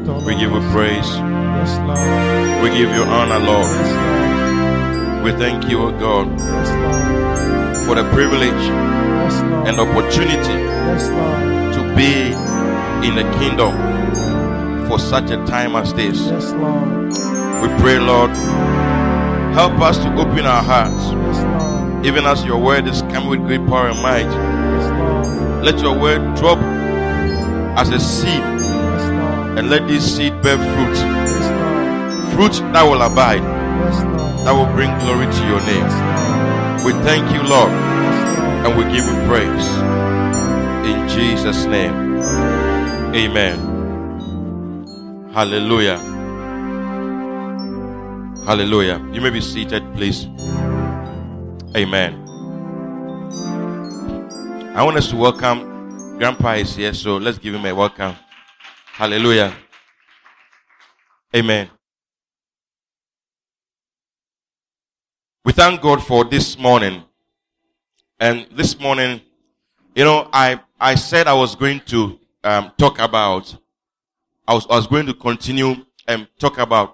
We give you praise. Yes, Lord. We give you honor, Lord. Yes, Lord. We thank you, O God, Yes, Lord. for the privilege Yes, Lord. and opportunity Yes, Lord. to be in the kingdom for such a time as this. Yes, Lord. We pray, Lord, help us to open our hearts, Yes, Lord. even as your word is coming with great power and might. Yes, Lord. Let your word drop as a seed, Yes, Lord. and let this seed bear fruit. Yes, Lord. Fruit that will abide, Yes, Lord. that will bring glory to your name. Yes, Lord. We thank you, Lord, Yes, Lord. and we give you praise. In Jesus' name. Amen. Hallelujah. Hallelujah. You may be seated, please. Amen. I want us to welcome Grandpa is here, so let's give him a welcome. Hallelujah. Amen. We thank God for this morning. And this morning, I said I was going to talk about, I was going to continue and talk about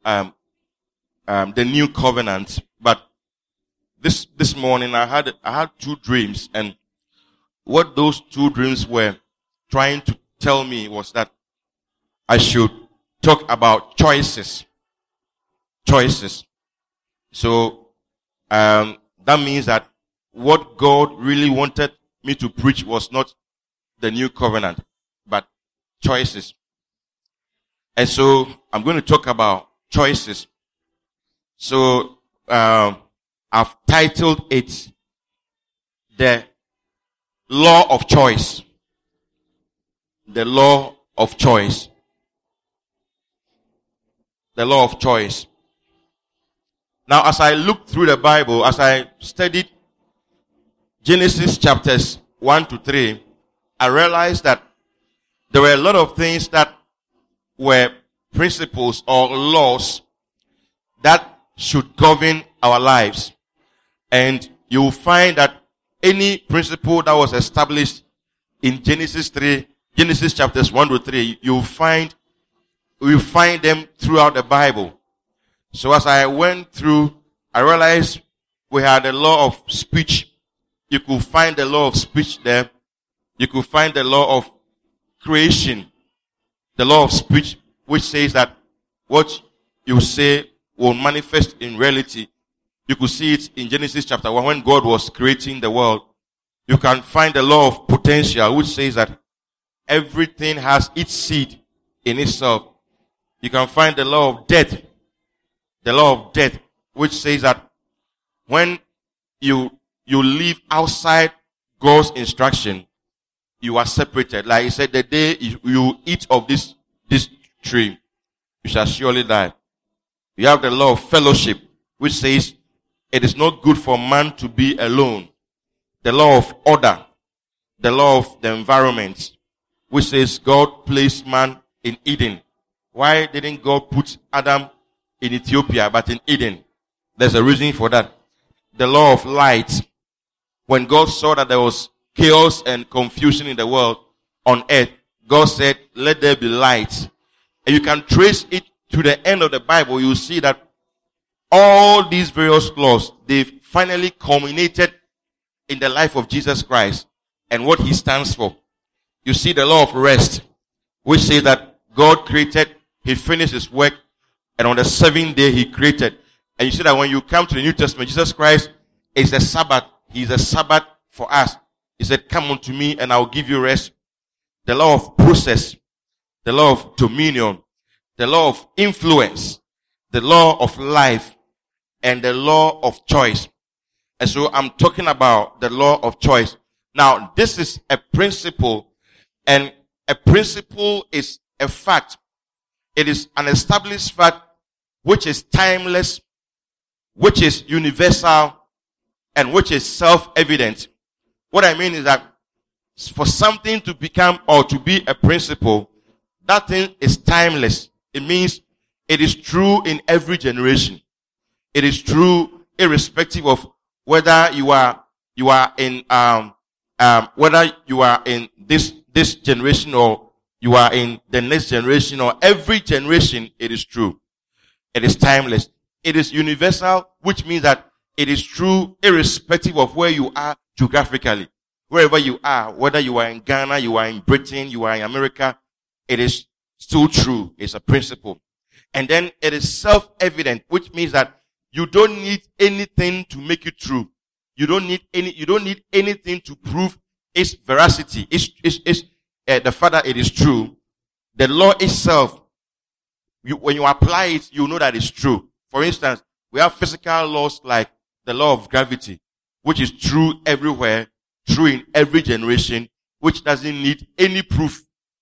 the new covenant. But this morning I had two dreams, and what those two dreams were trying to tell me was that I should talk about choices. Choices. So that means that what God really wanted me to preach was not the new covenant, but choices. And so I'm going to talk about choices. So I've titled it The Law of Choice. The Law of Choice. The Law of Choice. Now, as I looked through the Bible, as I studied Genesis chapters 1 to 3, I realized that there were a lot of things that were principles or laws that should govern our lives. And you will find that any principle that was established in Genesis chapters 1 to 3, you will find them throughout the Bible. So as I went through, I realized we had a law of speech. You could find the law of speech there. You could find the law of creation. The law of speech, which says that what you say will manifest in reality. You could see it in Genesis chapter 1 when God was creating the world. You can find the law of potential, which says that everything has its seed in itself. You can find the law of death. The law of death, which says that when you live outside God's instruction, you are separated. Like he said, the day you eat of this tree, you shall surely die. You have the law of fellowship, which says it is not good for man to be alone. The law of order, the law of the environment, which says God placed man in Eden. Why didn't God put Adam in Ethiopia, but in Eden? There's a reason for that. The law of light. When God saw that there was chaos and confusion in the world on earth, God said, let there be light. And you can trace it to the end of the Bible. You see that all these various laws, they finally culminated in the life of Jesus Christ and what he stands for. You see the law of rest, which says that God created, he finished his work, and on the seventh day he created. And you see that when you come to the New Testament, Jesus Christ is the Sabbath. He is a Sabbath for us. He said, come unto me and I'll give you rest. The law of process, the law of dominion, the law of influence, the law of life, and the law of choice. And so I'm talking about the law of choice. Now, this is a principle, and a principle is a fact. It is an established fact which is timeless, which is universal, and which is self-evident. What I mean is that for something to become or to be a principle, that thing is timeless. It means it is true in every generation. It is true irrespective of whether you are in whether you are in this generation or you are in the next generation or every generation, it is true. It is timeless. It is universal, which means that it is true irrespective of where you are geographically. Wherever you are, whether you are in Ghana, you are in Britain, you are in America, it is still true. It's a principle. And then it is self-evident, which means that you don't need anything to make it true. You don't need anything to prove its veracity. It's the fact that it is true. The law itself, when you apply it, you know that it's true. For instance, we have physical laws like the law of gravity, which is true everywhere, true in every generation, which doesn't need any proof.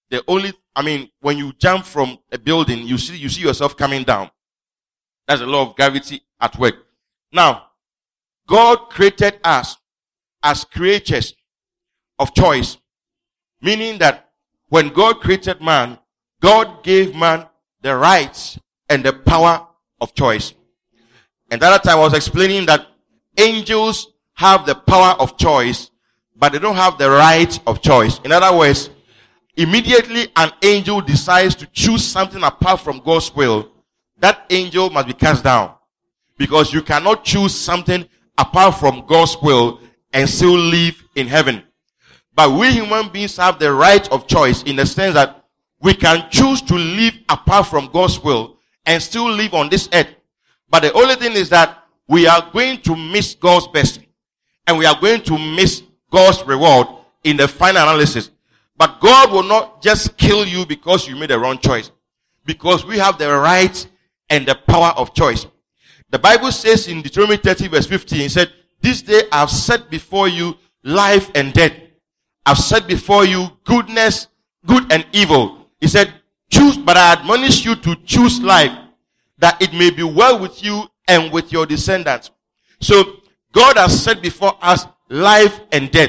When you jump from a building, you see yourself coming down. That's the law of gravity at work. Now, God created us as creatures of choice, meaning that when God created man, God gave man the rights and the power of choice. And the other time I was explaining that angels have the power of choice, but they don't have the right of choice. In other words, immediately an angel decides to choose something apart from God's will, that angel must be cast down. Because you cannot choose something apart from God's will and still live in heaven. But we human beings have the right of choice in the sense that we can choose to live apart from God's will and still live on this earth. But the only thing is that we are going to miss God's best. And we are going to miss God's reward in the final analysis. But God will not just kill you because you made the wrong choice. Because we have the right and the power of choice. The Bible says in Deuteronomy 30 verse 15, it said, "This day I have set before you life and death. I've set before you goodness, good and evil." He said, "Choose, but I admonish you to choose life, that it may be well with you and with your descendants." So God has set before us life and death,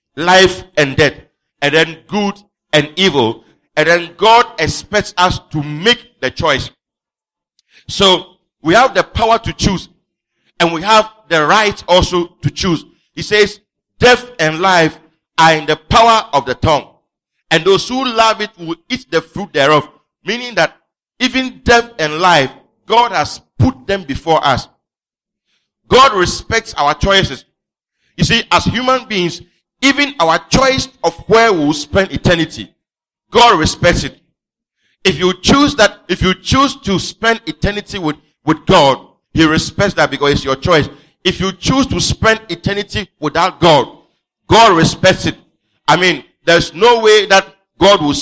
and then good and evil. And then God expects us to make the choice. So we have the power to choose, and we have the right also to choose. He says, "Death and life are in the power of the tongue, and those who love it will eat the fruit thereof." Meaning that even death and life, God has put them before us. God respects our choices. You see, as human beings, even our choice of where we will spend eternity, God respects it. If you choose to spend eternity with God, He respects that because it's your choice. If you choose to spend eternity without God, God respects it. There's no way that God will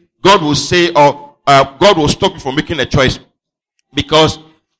stop you from making a choice, because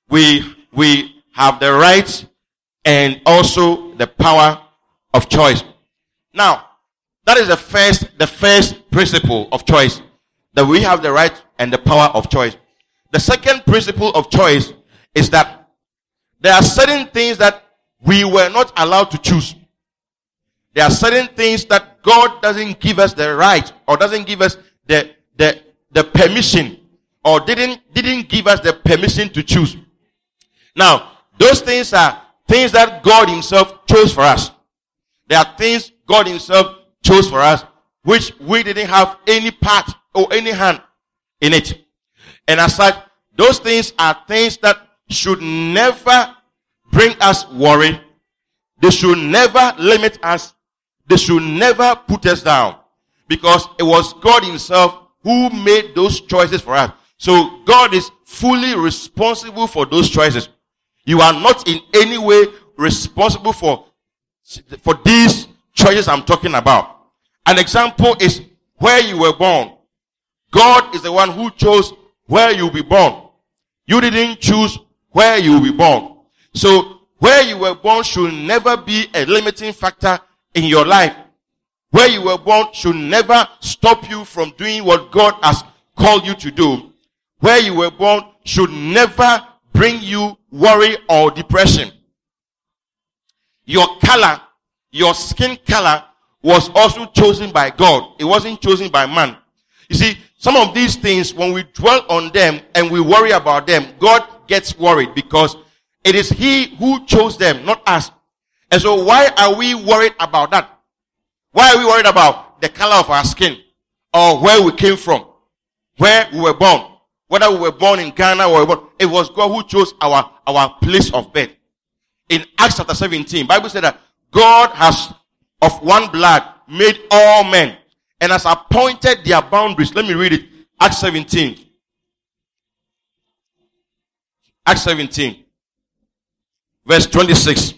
we have the right and also the power of choice. Now, that is the first principle of choice, that we have the right and the power of choice. The second principle of choice is that there are certain things that we were not allowed to choose. There are certain things that God doesn't give us the right, or doesn't give us the permission, or didn't give us the permission to choose. Now, those things are things that God Himself chose for us. There are things God Himself chose for us, which we didn't have any part or any hand in it. And as such, those things are things that should never bring us worry. They should never limit us. They should never put us down. Because it was God Himself who made those choices for us. So God is fully responsible for those choices. You are not in any way responsible for these choices I'm talking about. An example is where you were born. God is the one who chose where you will be born. You didn't choose where you will be born. So where you were born should never be a limiting factor in your life. Where you were born should never stop you from doing what God has called you to do. Where you were born should never bring you worry or depression. Your color, your skin color, was also chosen by God. It wasn't chosen by man. You see, some of these things, when we dwell on them and we worry about them, God gets worried because it is He who chose them, not us. And so why are we worried about that? Why are we worried about the color of our skin or where we came from? where we were born. Whether we were born in Ghana or it was God who chose our place of birth. In Acts chapter 17, Bible said that God has of one blood made all men and has appointed their boundaries. Let me read it. Acts 17. Acts 17. Verse 26.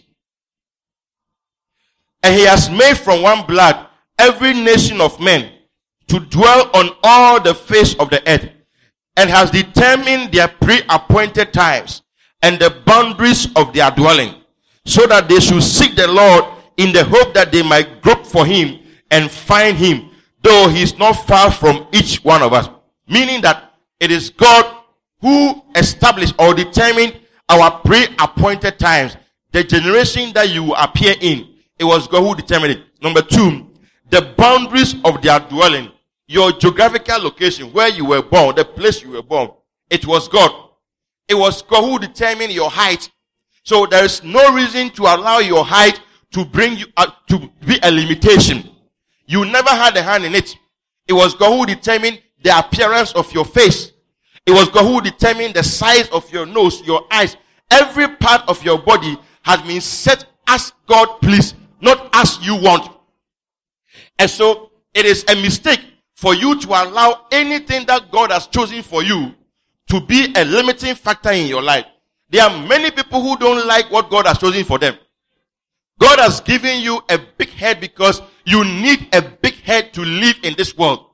And he has made from one blood every nation of men to dwell on all the face of the earth, and has determined their pre-appointed times and the boundaries of their dwelling, so that they should seek the Lord in the hope that they might grope for him and find him, though he is not far from each one of us. Meaning that it is God who established or determined our pre-appointed times, the generation that you appear in. It was God who determined it. Number 2, the boundaries of their dwelling, your geographical location, where you were born, the place you were born. It was God. It was God who determined your height. So there is no reason to allow your height to bring you to be a limitation. You never had a hand in it. It was God who determined the appearance of your face. It was God who determined the size of your nose, your eyes. Every part of your body has been set as God pleased, not as you want. And so it is a mistake for you to allow anything that God has chosen for you to be a limiting factor in your life. There are many people who don't like what God has chosen for them. God has given you a big head because you need a big head to live in this world.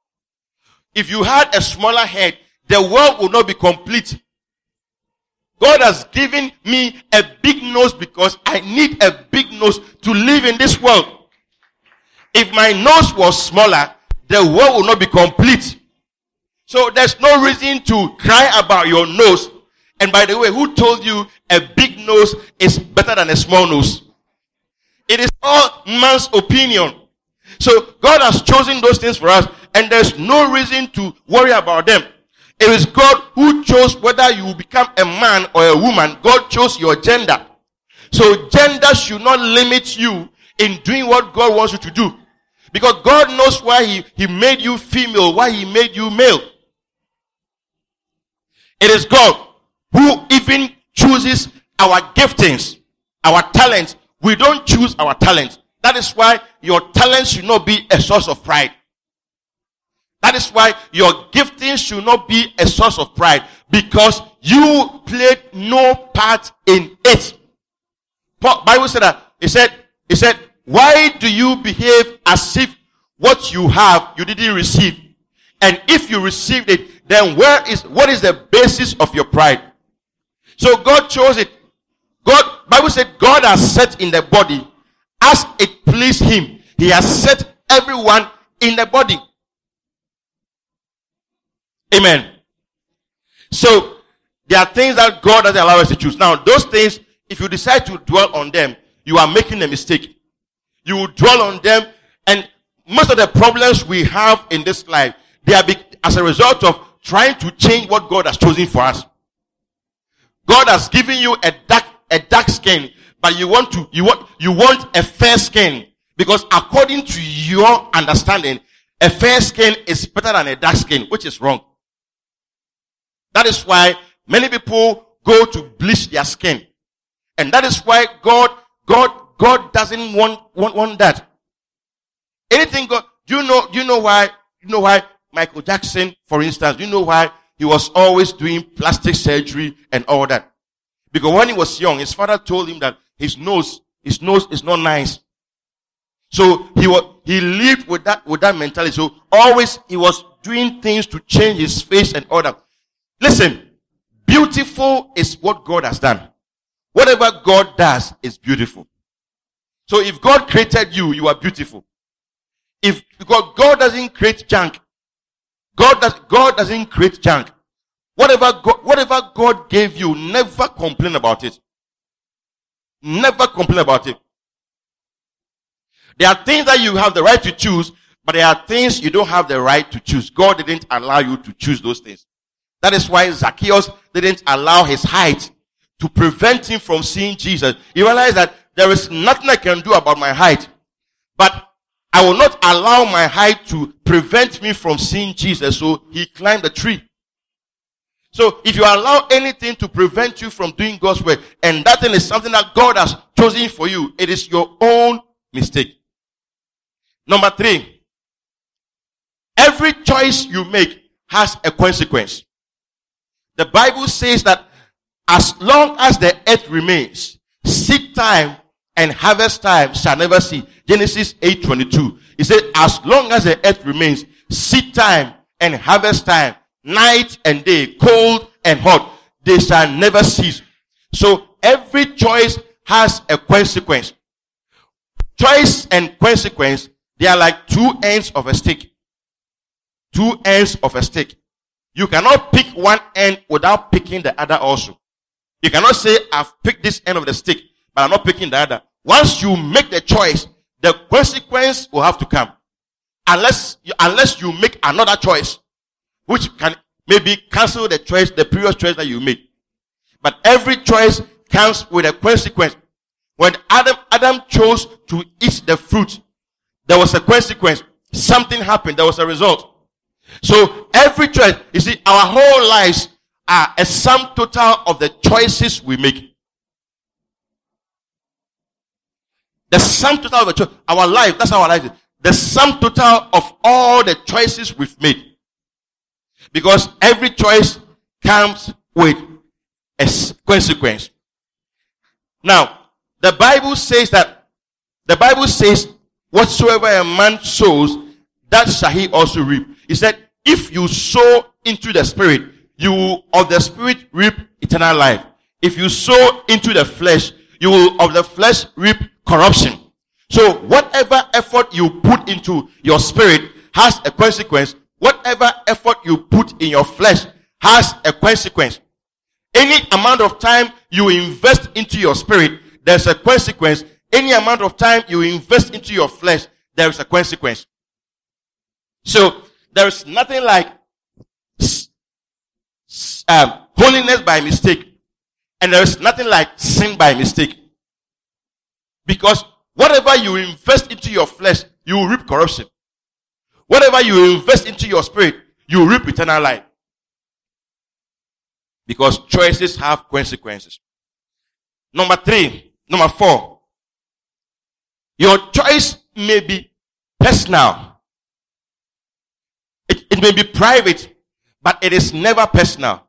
If you had a smaller head, the world would not be complete. God has given me a big nose because I need a big nose to live in this world. If my nose was smaller, the world would not be complete. So there's no reason to cry about your nose. And by the way, who told you a big nose is better than a small nose? It is all man's opinion. So God has chosen those things for us, and there's no reason to worry about them. It is God who chose whether you will become a man or a woman. God chose your gender. So gender should not limit you in doing what God wants you to do. Because God knows why he made you female, why he made you male. It is God who even chooses our giftings, our talents. We don't choose our talents. That is why your talents should not be a source of pride. That is why your gifting should not be a source of pride, because you played no part in it. Bible said that. It said, why do you behave as if what you have you didn't receive? And if you received it, then what is the basis of your pride? So God chose it. Bible said God has set in the body as it pleased him. He has set everyone in the body. Amen. So there are things that God doesn't allow us to choose. Now, those things, if you decide to dwell on them, you are making a mistake. You will dwell on them, and most of the problems we have in this life, they are as a result of trying to change what God has chosen for us. God has given you a dark skin, but you want a fair skin, because according to your understanding, a fair skin is better than a dark skin, which is wrong. That is why many people go to bleach their skin. And that is why God doesn't want that. Anything God, do you know why Michael Jackson, for instance, do you know why he was always doing plastic surgery and all that? Because when he was young, his father told him that his nose is not nice. So he lived with that mentality. So always he was doing things to change his face and all that. Listen, beautiful is what God has done. Whatever God does is beautiful. So if God created you, you are beautiful. Because God doesn't create junk. God doesn't create junk. Whatever God gave you, never complain about it. Never complain about it. There are things that you have the right to choose, but there are things you don't have the right to choose. God didn't allow you to choose those things. That is why Zacchaeus didn't allow his height to prevent him from seeing Jesus. He realized that there is nothing I can do about my height. But I will not allow my height to prevent me from seeing Jesus. So he climbed the tree. So if you allow anything to prevent you from doing God's work, and that thing is something that God has chosen for you, it is your own mistake. Number 3, every choice you make has a consequence. The Bible says that as long as the earth remains, seed time and harvest time shall never cease. Genesis 8:22. It said, as long as the earth remains, seed time and harvest time, night and day, cold and hot, they shall never cease. So every choice has a consequence. Choice and consequence, they are like two ends of a stick. Two ends of a stick. You cannot pick one end without picking the other also. You cannot say, I've picked this end of the stick, but I'm not picking the other. Once you make the choice, the consequence will have to come. Unless you make another choice, which can maybe cancel the choice, the previous choice that you made. But every choice comes with a consequence. When Adam chose to eat the fruit, there was a consequence. Something happened. There was a result. So every choice, you see, our whole lives are a sum total of the choices we make. The sum total of the choice, our life, that's how our life is. The sum total of all the choices we've made. Because every choice comes with a consequence. Now, the Bible says, whatsoever a man sows, that shall he also reap. He said, if you sow into the spirit, you will of the spirit reap eternal life. If you sow into the flesh, you will of the flesh reap corruption. So whatever effort you put into your spirit has a consequence. Whatever effort you put in your flesh has a consequence. Any amount of time you invest into your spirit, there's a consequence. Any amount of time you invest into your flesh, there is a consequence. So there is nothing like holiness by mistake, and there is nothing like sin by mistake. Because whatever you invest into your flesh, you will reap corruption. Whatever you invest into your spirit, you will reap eternal life. Because choices have consequences. Number 4. Your choice may be personal. It may be private, but it is never personal.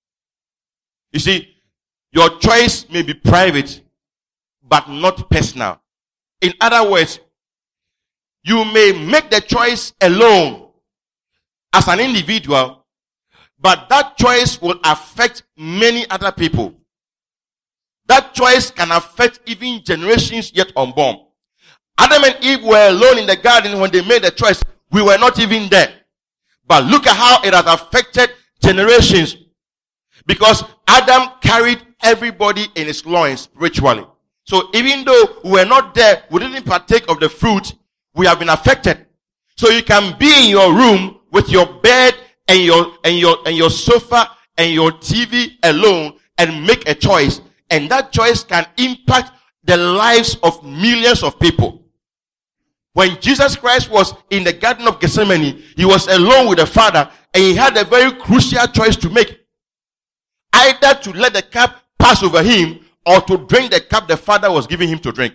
You see, your choice may be private, but not personal. In other words, you may make the choice alone as an individual, but that choice will affect many other people. That choice can affect even generations yet unborn. Adam and Eve were alone in the garden when they made the choice. We were not even there. But look at how it has affected generations. Because Adam carried everybody in his loins spiritually. So even though we were not there, we didn't partake of the fruit, we have been affected. So you can be in your room with your bed and your sofa and your TV alone and make a choice. And that choice can impact the lives of millions of people. When Jesus Christ was in the Garden of Gethsemane, he was alone with the Father and he had a very crucial choice to make. Either to let the cup pass over him or to drink the cup the Father was giving him to drink.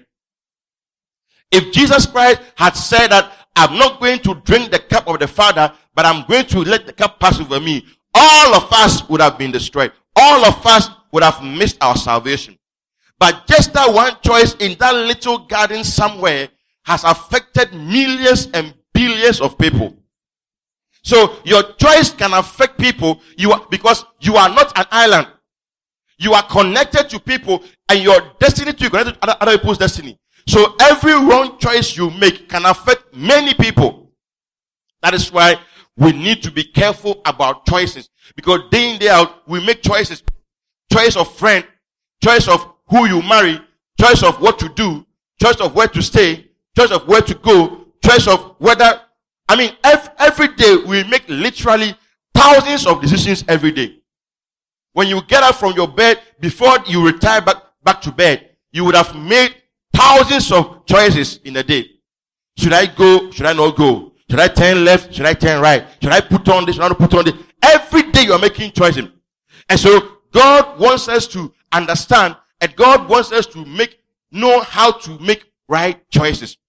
If Jesus Christ had said that, I'm not going to drink the cup of the Father, but I'm going to let the cup pass over me, all of us would have been destroyed. All of us would have missed our salvation. But just that one choice in that little garden somewhere has affected millions and billions of people. So your choice can affect people because you are not an island. You are connected to people and your destiny to connected to other people's destiny. So every wrong choice you make can affect many people. That is why we need to be careful about choices. Because day in, day out, we make choices. Choice of friend, choice of who you marry, choice of what to do, choice of where to stay, choice of where to go, choice of whether, every day we make literally thousands of decisions every day. When you get up from your bed, before you retire back to bed, you would have made thousands of choices in a day. Should I go? Should I not go? Should I turn left? Should I turn right? Should I put on this? Should I not put on this? Every day you are making choices. And so God wants us to understand, and God wants us to know how to make right choices.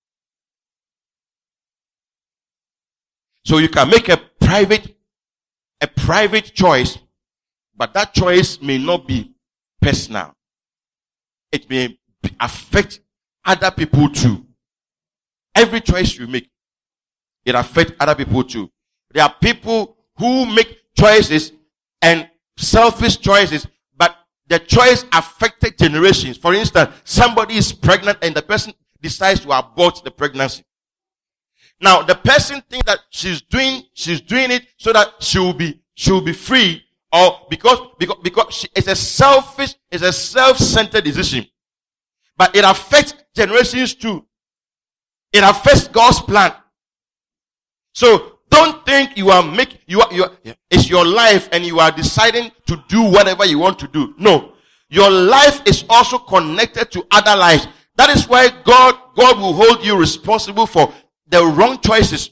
So you can make a private choice, but that choice may not be personal. It may affect other people too. Every choice you make, it affects other people too. There are people who make choices and selfish choices, but the choice affected generations. For instance, somebody is pregnant and the person decides to abort the pregnancy. Now, the person thinks that she's doing it so that she'll be free, or because it's a self-centered decision. But it affects generations too. It affects God's plan. So don't think it's your life and you are deciding to do whatever you want to do. No. Your life is also connected to other lives. That is why God will hold you responsible for the wrong choices.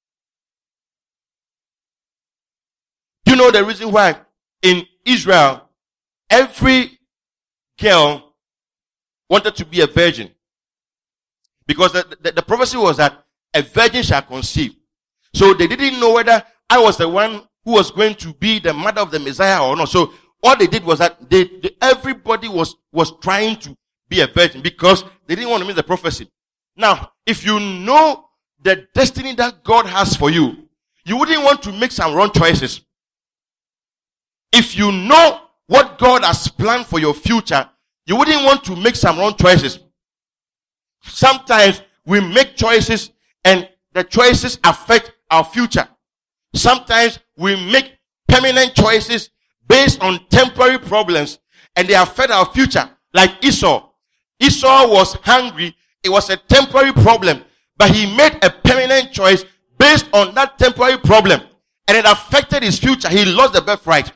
Do you know the reason why in Israel every girl wanted to be a virgin? Because the prophecy was that a virgin shall conceive. So they didn't know whether I was the one who was going to be the mother of the Messiah or not. So what they did was that everybody was trying to be a virgin because they didn't want to miss the prophecy. Now, if you know the destiny that God has for you, you wouldn't want to make some wrong choices. If you know what God has planned for your future, you wouldn't want to make some wrong choices. Sometimes we make choices and the choices affect our future. Sometimes we make permanent choices based on temporary problems and they affect our future. Like Esau. Esau was hungry. It was a temporary problem, but he made a permanent choice based on that temporary problem and it affected his future. He lost the birthright.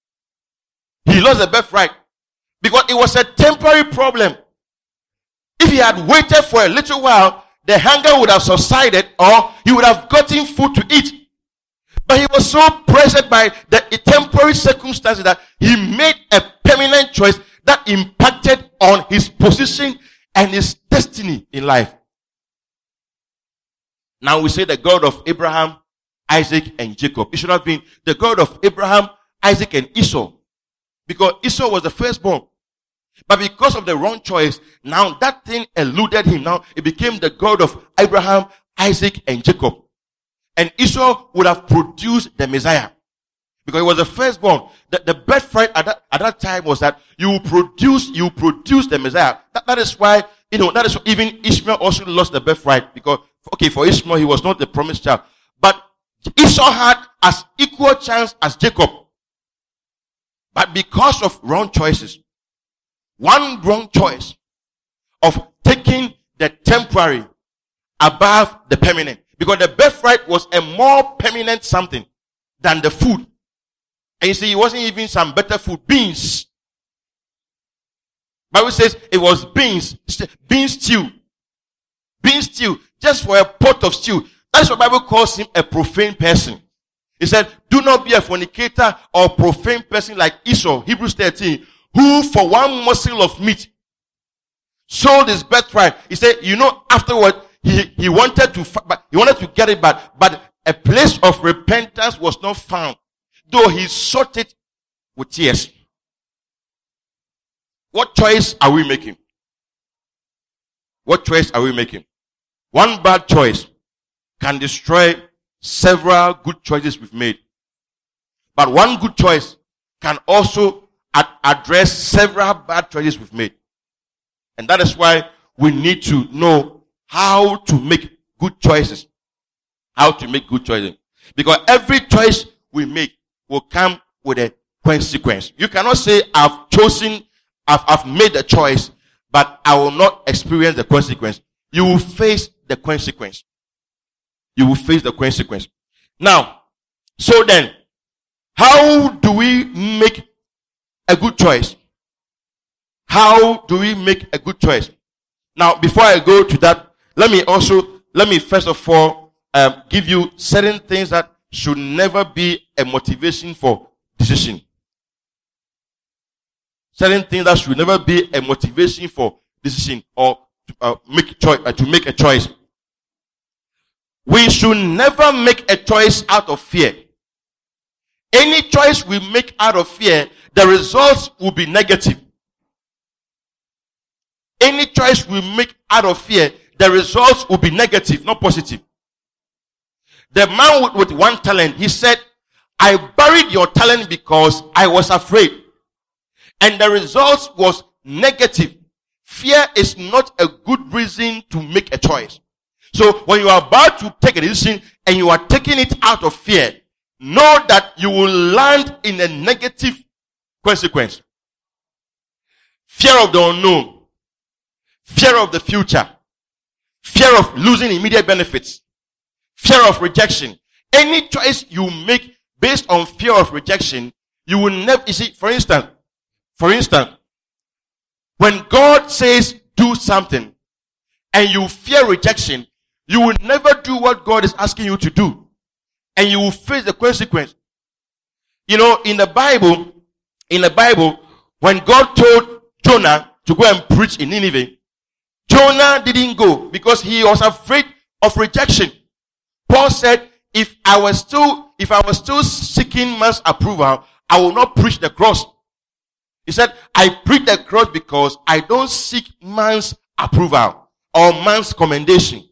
Because it was a temporary problem. If he had waited for a little while, the hunger would have subsided or he would have gotten food to eat. But he was so pressured by the temporary circumstances that he made a permanent choice that impacted on his position and his destiny in life. Now we say the God of Abraham, Isaac, and Jacob. It should have been the God of Abraham, Isaac, and Esau. Because Esau was the firstborn. But because of the wrong choice, now that thing eluded him. Now it became the God of Abraham, Isaac, and Jacob. And Esau would have produced the Messiah. Because he was the firstborn. The birthright at that time was that you produce the Messiah. That is why, that is why even Ishmael also lost the birthright. Because, for Ishmael, he was not the promised child. But Esau had as equal chance as Jacob. But because of wrong choices, one wrong choice of taking the temporary above the permanent. Because the birthright was a more permanent something than the food. And you see, it wasn't even some better food. Beans. Bible says it was bean stew. Bean stew. Just for a pot of stew. That's what Bible calls him a profane person. He said, do not be a fornicator or profane person like Esau, Hebrews 13, who for one morsel of meat sold his birthright. He said, afterward, he wanted to get it back, but a place of repentance was not found, though he sought it with tears. What choice are we making? What choice are we making? One bad choice can destroy several good choices we've made. But one good choice can also address several bad choices we've made. And that is why we need to know how to make good choices. How to make good choices. Because every choice we make will come with a consequence. You cannot say, I've made the choice, but I will not experience the consequence. You will face the consequence. You will face the consequence. Now, so then, how do we make a good choice? How do we make a good choice? Now, before I go to that, let me also let me first of all give you certain things that should never be a motivation for decision. Certain things that should never be a motivation for decision or to make a choice. We should never make a choice out of fear. Any choice we make out of fear, the results will be negative. Any choice we make out of fear, the results will be negative, not positive. The man with one talent, he said, I buried your talent because I was afraid. And the results was negative. Fear is not a good reason to make a choice. So when you are about to take a decision and you are taking it out of fear, know that you will land in a negative consequence. Fear of the unknown. Fear of the future. Fear of losing immediate benefits. Fear of rejection. Any choice you make based on fear of rejection, you will never, you see, for instance, when God says do something and you fear rejection, you will never do what God is asking you to do. And you will face the consequence. You know, in the Bible, when God told Jonah to go and preach in Nineveh, Jonah didn't go because he was afraid of rejection. Paul said, if I was still seeking man's approval, I will not preach the cross. He said, I preach the cross because I don't seek man's approval or man's commendation.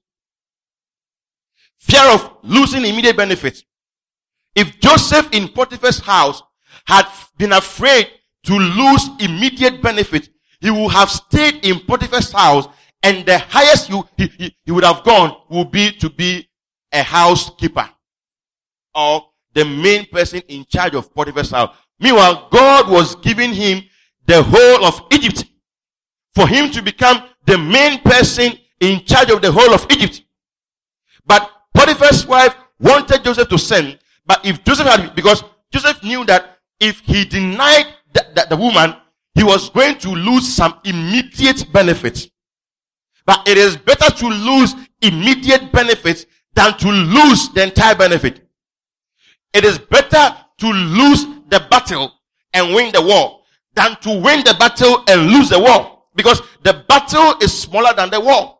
Fear of losing immediate benefits. If Joseph in Potiphar's house had been afraid to lose immediate benefit, he would have stayed in Potiphar's house, and the highest he would have gone would be to be a housekeeper or the main person in charge of Potiphar's house. Meanwhile, God was giving him the whole of Egypt for him to become the main person in charge of the whole of Egypt. But Potiphar's wife wanted Joseph to send, but if Joseph had, because Joseph knew that if he denied the woman, he was going to lose some immediate benefits. But it is better to lose immediate benefits than to lose the entire benefit. It is better to lose the battle and win the war than to win the battle and lose the war, because the battle is smaller than the war.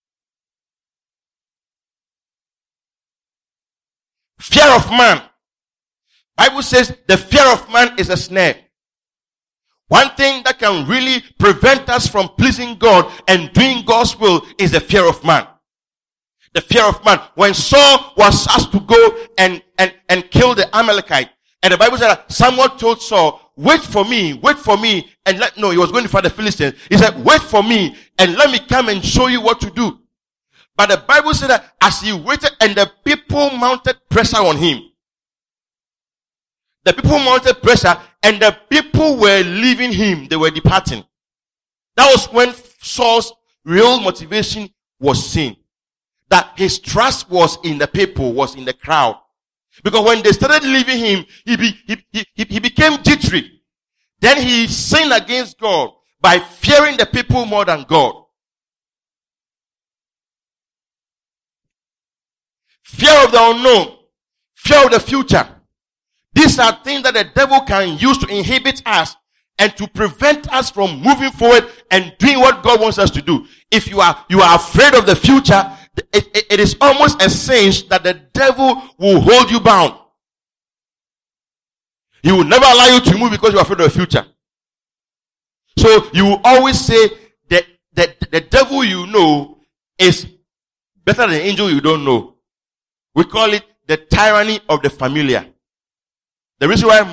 Fear of man. Bible says the fear of man is a snare. One thing that can really prevent us from pleasing God and doing God's will is the fear of man. The fear of man. When Saul was asked to go and kill the Amalekite, and the Bible said that someone told Saul, wait for me, and he was going to fight the Philistines. He said, wait for me, and let me come and show you what to do. But the Bible said that as he waited, and the people mounted pressure on him. The people mounted pressure, and the people were leaving him. They were departing. That was when Saul's real motivation was seen. That his trust was in the people, was in the crowd. Because when they started leaving him, he became jittery. Then he sinned against God by fearing the people more than God. Fear of the unknown. Fear of the future. These are things that the devil can use to inhibit us and to prevent us from moving forward and doing what God wants us to do. If you are afraid of the future, it is almost a cinch that the devil will hold you bound. He will never allow you to move because you are afraid of the future. So you will always say that the devil you know is better than the angel you don't know. We call it the tyranny of the familiar. The reason why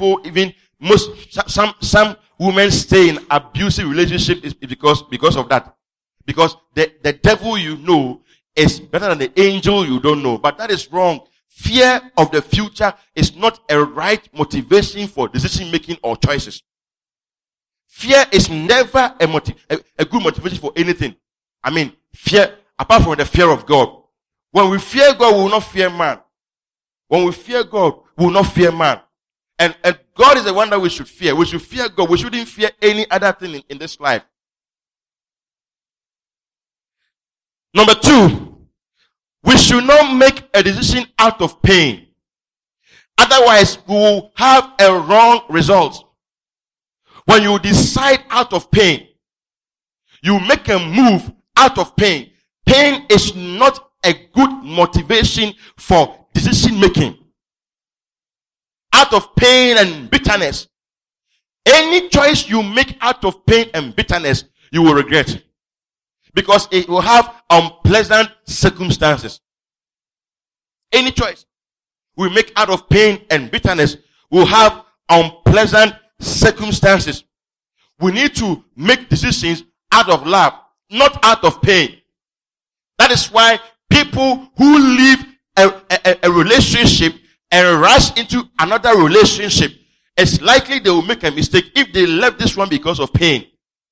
some women stay in abusive relationships is because of that. Because the devil you know is better than the angel you don't know. But that is wrong. Fear of the future is not a right motivation for decision making or choices. Fear is never a good motivation for anything. I mean, fear, apart from the fear of God. When we fear God, we will not fear man. When we fear God, we will not fear man. And God is the one that we should fear. We should fear God. We shouldn't fear any other thing in this life. Number 2, We should not make a decision out of pain. Otherwise, we will have a wrong result. When you decide out of pain, you make a move out of pain. Pain is not a good motivation for decision making. Out of pain and bitterness, any choice you make out of pain and bitterness, you will regret. Because it will have unpleasant circumstances. Any choice we make out of pain and bitterness will have unpleasant circumstances. We need to make decisions out of love, not out of pain. That is why people who leave a relationship and rush into another relationship, it's likely they will make a mistake if they left this one because of pain.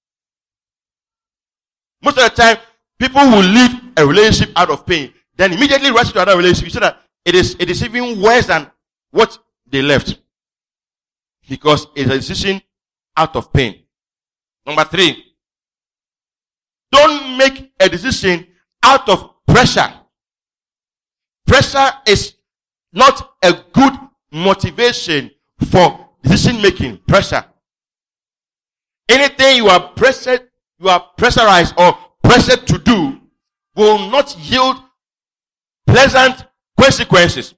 Most of the time, people will leave a relationship out of pain, then immediately rush into another relationship so that it is even worse than what they left. Because it's a decision out of pain. Number 3, don't make a decision out of pressure. Pressure is not a good motivation for decision making. Pressure. Anything you are pressurized or pressured to do will not yield pleasant consequences.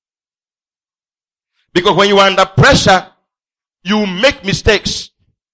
Because when you are under pressure, you make mistakes.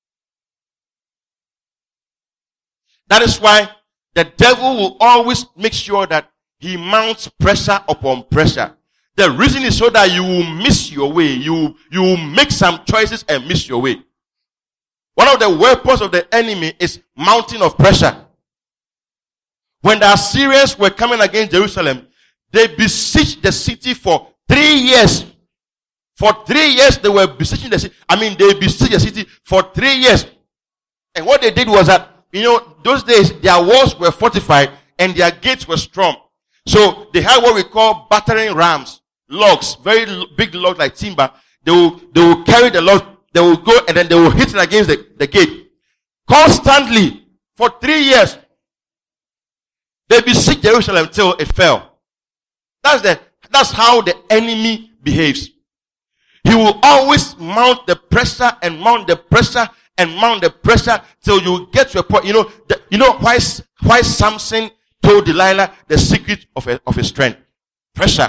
That is why the devil will always make sure that he mounts pressure upon pressure. The reason is so that you will miss your way. You will make some choices and miss your way. One of the weapons of the enemy is mounting of pressure. When the Assyrians were coming against Jerusalem, they besieged the city for 3 years. For 3 years they were besieging the city. They besieged the city for 3 years. And what they did was that, those days their walls were fortified and their gates were strong. So they had what we call battering rams, logs, very big logs like timber. They will carry the log, they will go and then they will hit it against the gate. Constantly, for 3 years, they besieged Jerusalem till it fell. That's how the enemy behaves. He will always mount the pressure and mount the pressure and mount the pressure till you get to a point. Why Samson told Delilah the secret of his strength? Pressure.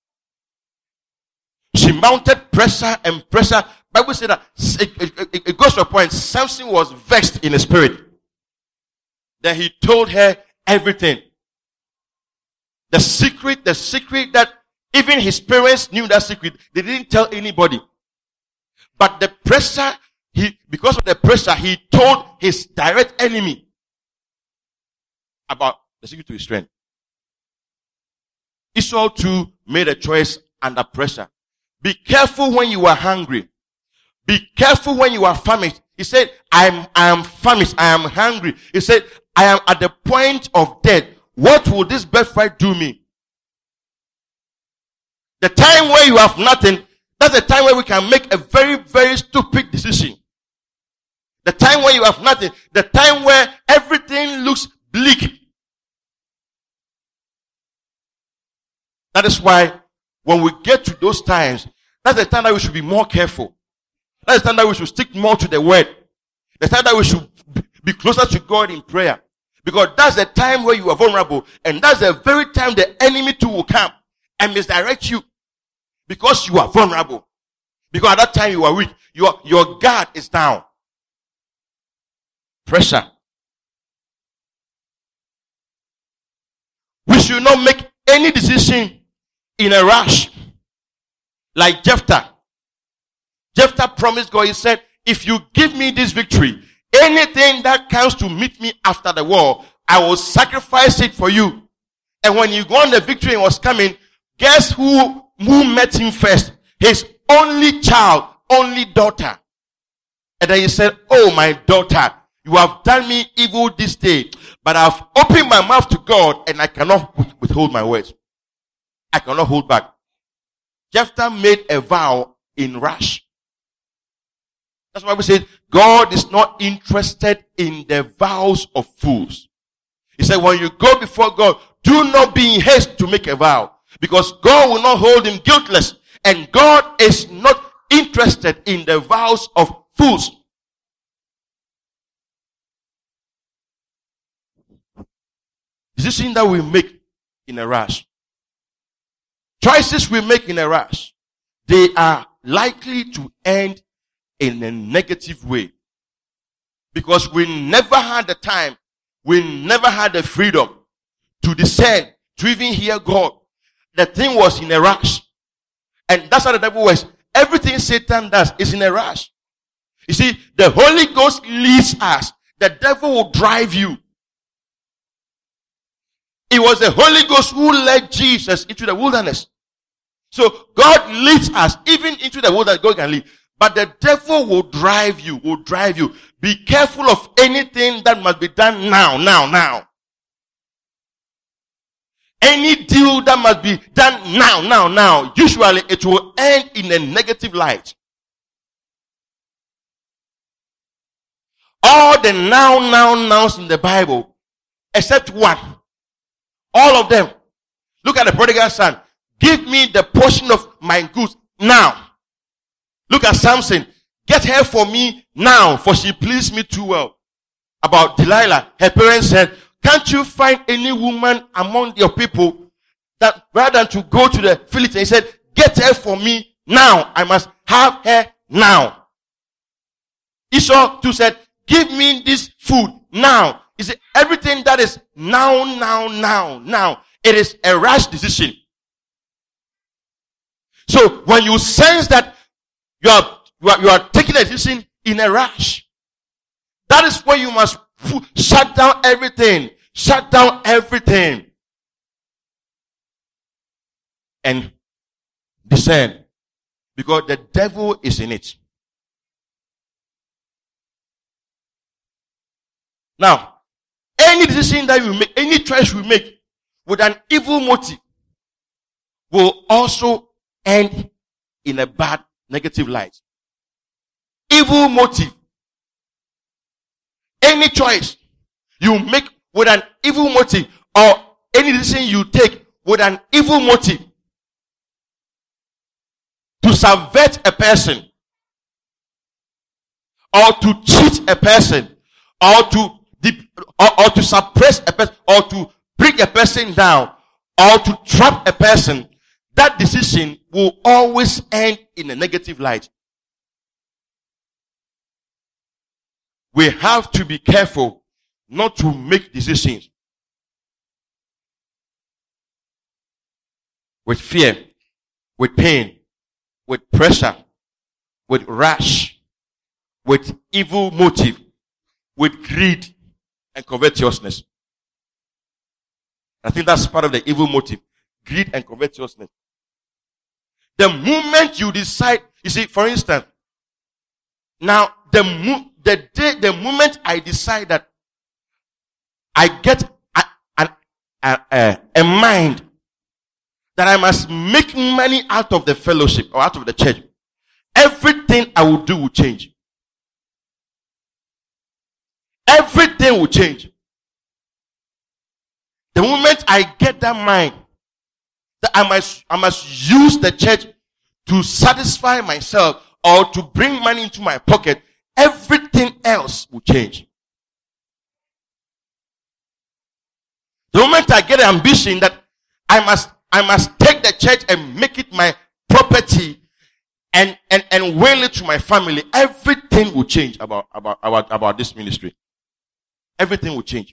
She mounted pressure and pressure. Bible said that it goes to a point. Samson was vexed in the spirit. Then he told her everything. The secret that even his parents knew that secret. They didn't tell anybody. But the pressure, because of the pressure, he told his direct enemy about the secret to his strength. Esau too made a choice under pressure. Be careful when you are hungry. Be careful when you are famished. He said, I am famished. I am hungry. He said, I am at the point of death. What will this birthright do me? The time where you have nothing, that's the time where we can make a very, very stupid decision. The time where you have nothing, the time where everything looks bleak. That is why when we get to those times, that's the time that we should be more careful. That's the time that we should stick more to the word. The time that we should be closer to God in prayer. Because that's the time where you are vulnerable. And that's the very time the enemy too will come and misdirect you. Because you are vulnerable. Because at that time you are weak. Your guard is down. Pressure. We should not make any decision in a rush. Like Jephthah. Jephthah promised God, he said, if you give me this victory, anything that comes to meet me after the war, I will sacrifice it for you. And when he won the victory and was coming, guess who met him first? His only child, only daughter. And then he said, oh my daughter, you have done me evil this day, but I've opened my mouth to God and I cannot withhold my words. I cannot hold back. Jephthah made a vow in rush. That's why we say God is not interested in the vows of fools. He said, when you go before God, do not be in haste to make a vow, because God will not hold him guiltless, and God is not interested in the vows of fools. Decisions that we make in a rush, choices we make in a rush, they are likely to end in a negative way. Because we never had the time, we never had the freedom to discern, to even hear God. The thing was in a rush. And that's how the devil works. Everything Satan does is in a rush. You see, the Holy Ghost leads us. The devil will drive you. It was the Holy Ghost who led Jesus into the wilderness. So God leads us even into the wilderness. God can lead. But the devil will drive you, Be careful of anything that must be done now. Any deal that must be done now. Usually it will end in a negative light. All the nows in the Bible, except one. All of them. Look at the prodigal son. Give me the portion of my goods now. Look at Samson. Get her for me now, for she pleased me too well. About Delilah, her parents said, can't you find any woman among your people that rather than to go to the Philistines, he said, get her for me now. I must have her now. Esau too said, give me this food now. He said, everything that is now. It is a rash decision. So when you sense that you are taking a decision in a rush, that is where you must shut down everything. And discern. Because the devil is in it. Now, any decision that you make, any choice we make with an evil motive will also end in a bad, negative light. Evil motive. Any choice you make with an evil motive, or any decision you take with an evil motive to subvert a person, or to cheat a person, or to suppress a person, or to bring a person down, or to trap a person, that decision will always end in a negative light. We have to be careful not to make decisions with fear, with pain, with pressure, with rash, with evil motive, with greed and covetousness. I think that's part of the evil motive. Greed and covetousness. The moment you decide, you see, for instance, now the moment I decide that I get a mind that I must make money out of the fellowship or out of the church, everything I will do will change. Everything will change. The moment I get that mind that I must use the church to satisfy myself or to bring money into my pocket, everything else will change. The moment I get an ambition that I must take the church and make it my property and will it to my family, everything will change about this ministry. Everything will change.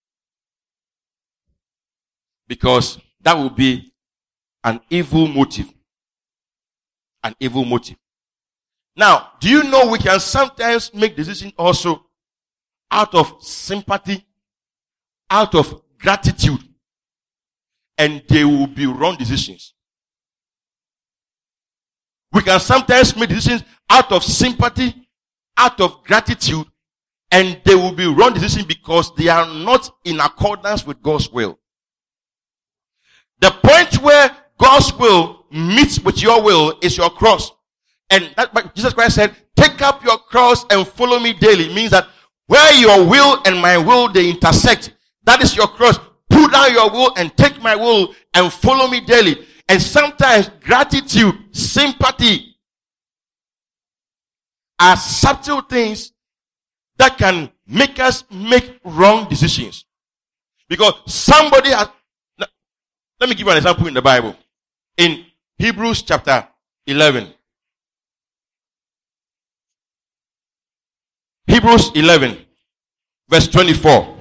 Because that will be an evil motive. An evil motive. Now, do you know we can sometimes make decisions also out of sympathy, out of gratitude, and they will be wrong decisions. We can sometimes make decisions out of sympathy, out of gratitude, and they will be wrong decisions because they are not in accordance with God's will. The point where God's will meets with your will is your cross. And that, Jesus Christ said, take up your cross and follow me daily. It means that where your will and my will, they intersect, that is your cross. put down your will and take my will and follow me daily. And sometimes gratitude, sympathy are subtle things that can make us make wrong decisions. Because somebody has, let me give you an example in the Bible. In Hebrews chapter 11. Hebrews 11, verse 24.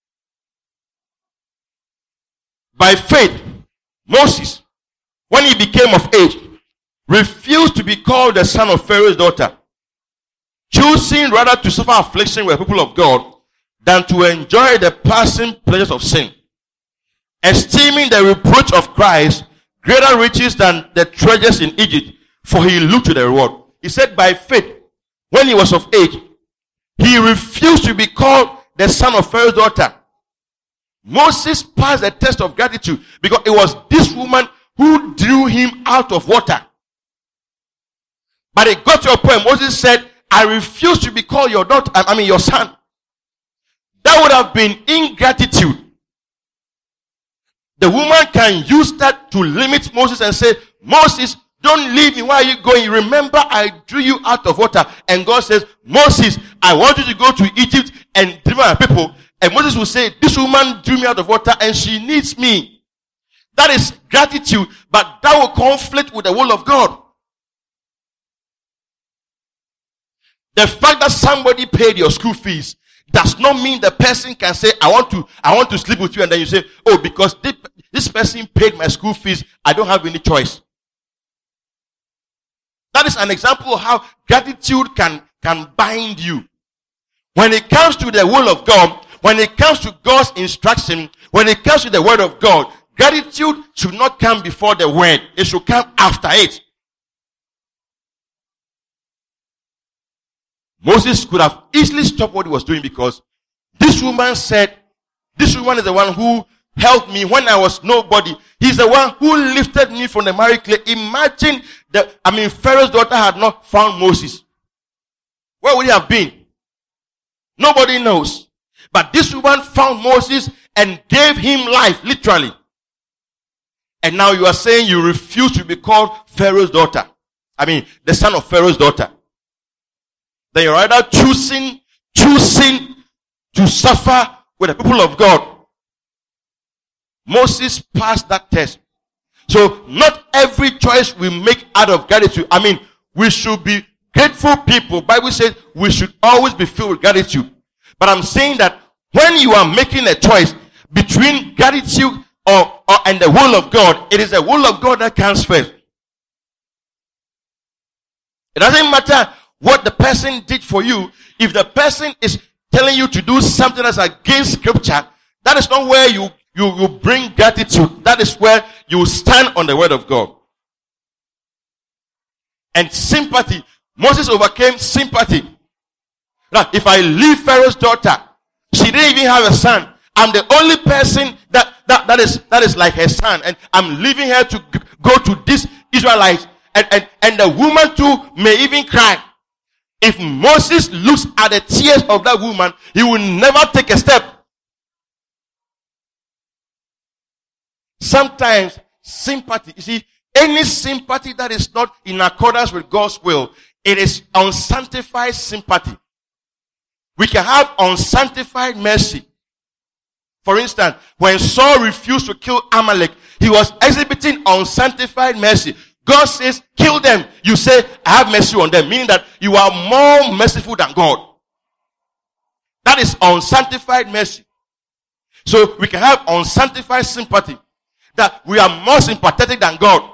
By faith, Moses, when he became of age, refused to be called the son of Pharaoh's daughter, choosing rather to suffer affliction with the people of God than to enjoy the passing pleasures of sin, esteeming the reproach of Christ greater riches than the treasures in Egypt, for he looked to the reward. He said by faith, when he was of age, he refused to be called the son of Pharaoh's daughter. Moses passed the test of gratitude because it was this woman who drew him out of water. But it got to a point, Moses said, I refuse to be called your daughter, your son. That would have been ingratitude. The woman can use that to limit Moses and say, Moses, don't leave me. Why are you going? Remember, I drew you out of water. And God says, Moses, I want you to go to Egypt and deliver my people. And Moses will say, this woman drew me out of water and she needs me. That is gratitude, but that will conflict with the will of God. The fact that somebody paid your school fees does not mean the person can say, I want to sleep with you, and then you say, oh, because this person paid my school fees, I don't have any choice. That is an example of how gratitude can bind you. When it comes to the will of God, when it comes to God's instruction, when it comes to the word of God, gratitude should not come before the word. It should come after it. Moses could have easily stopped what he was doing because this woman said, this woman is the one who helped me when I was nobody. He's the one who lifted me from the miry clay. Imagine Pharaoh's daughter had not found Moses. Where would he have been? Nobody knows. But this woman found Moses and gave him life, literally. And now you are saying you refuse to be called Pharaoh's daughter. The son of Pharaoh's daughter. Then you're either choosing to suffer with the people of God. Moses passed that test. So not every choice we make out of gratitude. We should be grateful people. Bible says we should always be filled with gratitude. But I'm saying that when you are making a choice between gratitude and the will of God, it is the will of God that comes first. It doesn't matter what the person did for you. If the person is telling you to do something that's against scripture, that is not where you bring gratitude. That is where you stand on the word of God. And sympathy. Moses overcame sympathy. Now, if I leave Pharaoh's daughter, she didn't even have a son. I'm the only person that is like her son. And I'm leaving her to go to this Israelite. And the woman too may even cry. If Moses looks at the tears of that woman, he will never take a step. Sometimes sympathy, you see, any sympathy that is not in accordance with God's will, it is unsanctified sympathy. We can have unsanctified mercy. For instance, when Saul refused to kill Amalek, he was exhibiting unsanctified mercy. God says, kill them. You say, I have mercy on them. Meaning that you are more merciful than God. That is unsanctified mercy. So we can have unsanctified sympathy. That we are more sympathetic than God.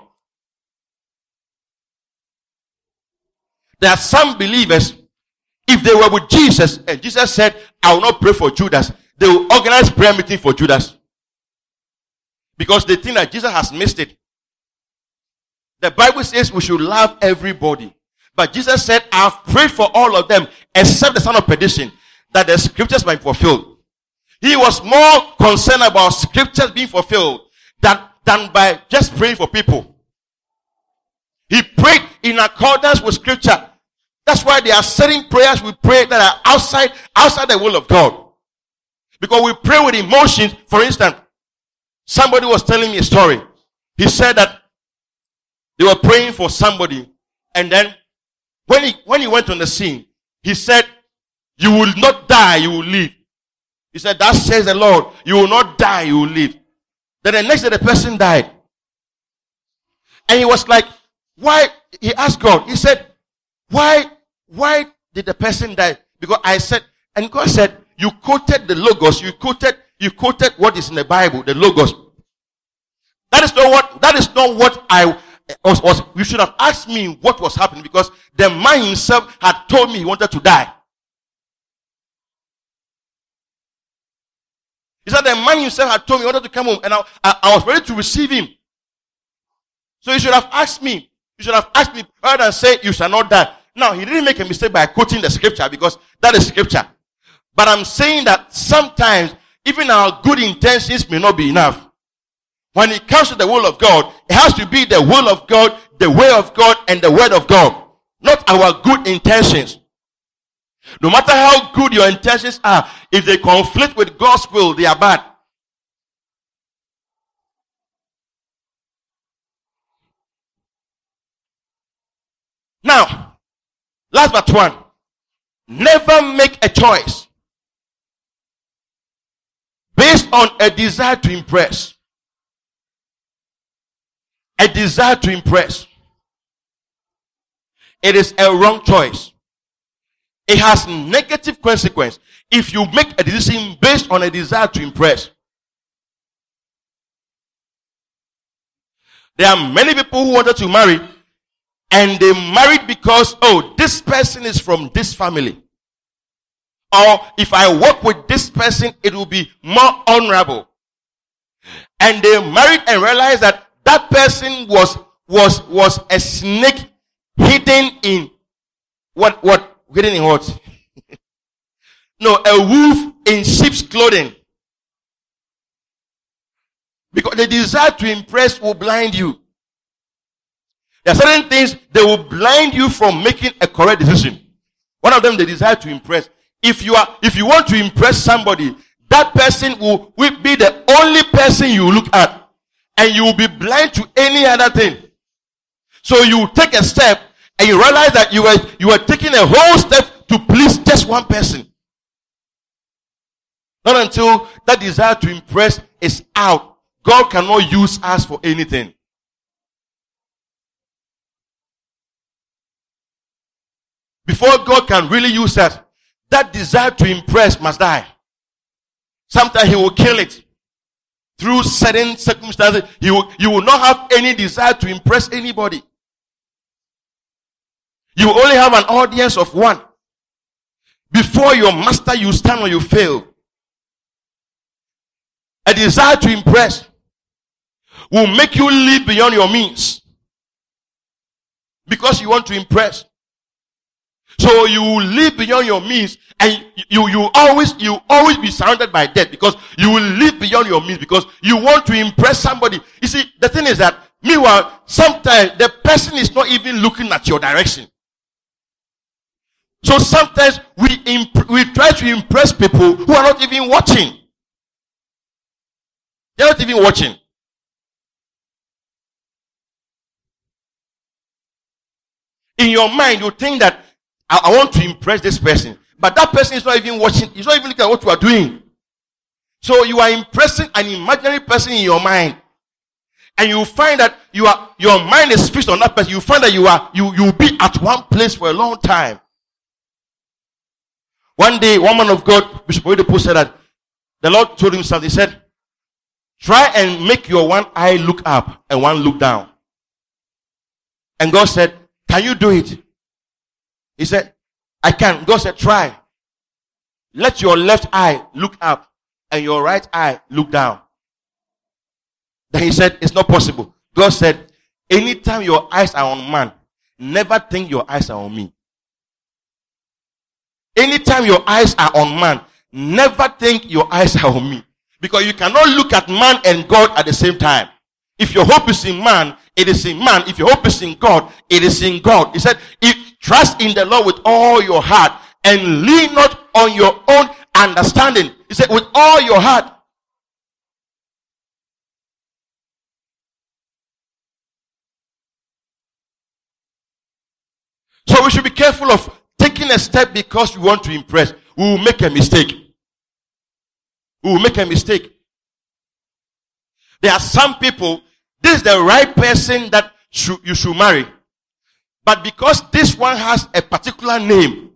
There are some believers, if they were with Jesus, and Jesus said, I will not pray for Judas, they will organize prayer meeting for Judas. Because they think that Jesus has missed it. The Bible says we should love everybody. But Jesus said, I have prayed for all of them, except the son of perdition, that the scriptures might be fulfilled. He was more concerned about scriptures being fulfilled than by just praying for people. He prayed in accordance with scripture. That's why there are certain prayers we pray that are outside the will of God. Because we pray with emotions. For instance, somebody was telling me a story. He said that they were praying for somebody, and then when he went on the scene, he said, "You will not die, you will live." He said, "That says the Lord, you will not die, you will live." Then the next day the person died. And he was like, why? He asked God, he said, why did the person die? Because I said, and God said, you quoted the Logos, you quoted what is in the Bible, the Logos. That is not what I was. You should have asked me what was happening, because the man himself had told me he wanted to die. He said the man himself had told me he wanted to come home, and I was ready to receive him. So you should have asked me. You should have asked me rather than say you shall not die. Now, he didn't make a mistake by quoting the scripture, because that is scripture. But I'm saying that sometimes even our good intentions may not be enough. When it comes to the will of God, it has to be the will of God, the way of God, and the word of God, not our good intentions. No matter how good your intentions are, if they conflict with God's will, they are bad. Now, last but one, never make a choice based on a desire to impress. A desire to impress. It is a wrong choice. It has negative consequence if you make a decision based on a desire to impress. There are many people who wanted to marry, and they married because, oh, this person is from this family. Or if I work with this person, it will be more honorable. And they married and realized that that person was a snake hidden in what hidden in what? No, a wolf in sheep's clothing. Because the desire to impress will blind you. There are certain things that will blind you from making a correct decision. One of them, the desire to impress. If you want to impress somebody, that person will be the only person you look at. And you will be blind to any other thing. So you take a step and you realize that you were taking a whole step to please just one person. Not until that desire to impress is out. God cannot use us for anything. Before God can really use us, that desire to impress must die. Sometimes he will kill it. Through certain circumstances, you will not have any desire to impress anybody. You will only have an audience of one. Before your master, you stand or you fail. A desire to impress will make you live beyond your means. Because you want to impress. So you will live beyond your means, and you always be surrounded by death, because you will live beyond your means because you want to impress somebody. You see, the thing is that meanwhile, sometimes the person is not even looking at your direction. So sometimes we try to impress people who are not even watching. They're not even watching. In your mind, you think that I want to impress this person. But that person is not even watching. He's not even looking at what you are doing. So you are impressing an imaginary person in your mind. And you find that your mind is fixed on that person. You find that you'll be at one place for a long time. One day, one man of God, Bishop Oyedepo, said that the Lord told him something. He said, try and make your one eye look up and one look down. And God said, can you do it? He said, I can. God said, try. Let your left eye look up and your right eye look down. Then he said, it's not possible. God said, anytime your eyes are on man, never think your eyes are on me. Anytime your eyes are on man, never think your eyes are on me. Because you cannot look at man and God at the same time. If your hope is in man, it is in man. If your hope is in God, it is in God. He said, trust in the Lord with all your heart and lean not on your own understanding. He said, with all your heart. So we should be careful of taking a step because we want to impress. We will make a mistake. We will make a mistake. There are some people, this is the right person that you should marry. But because this one has a particular name,